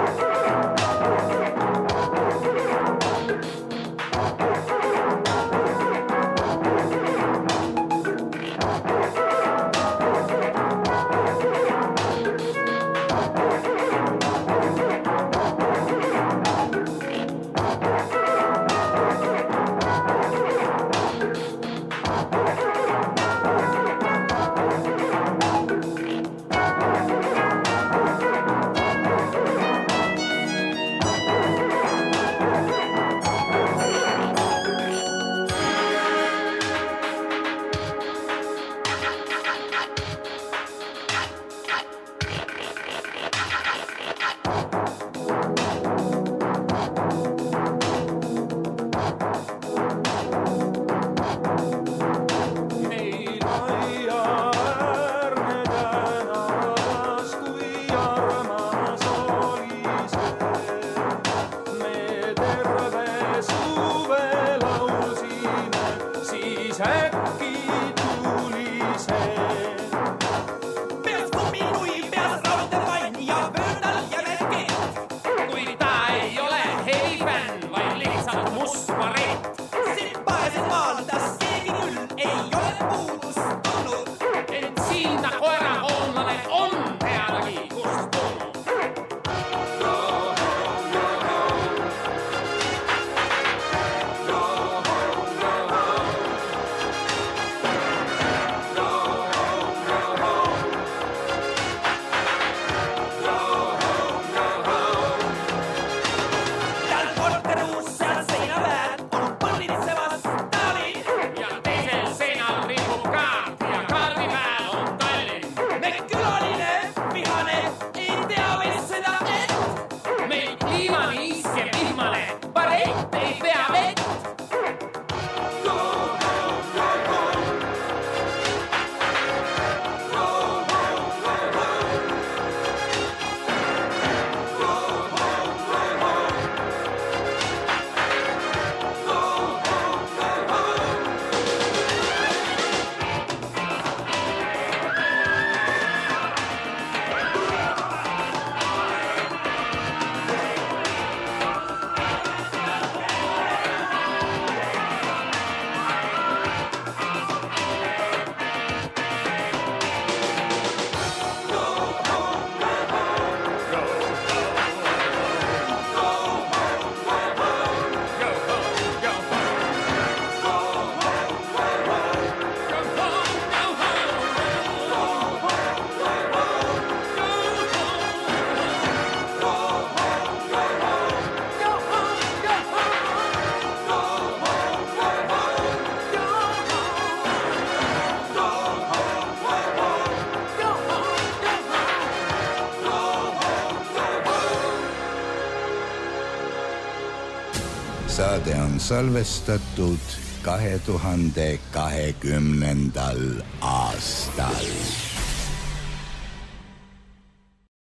Saade on salvestatud 2020. aastal.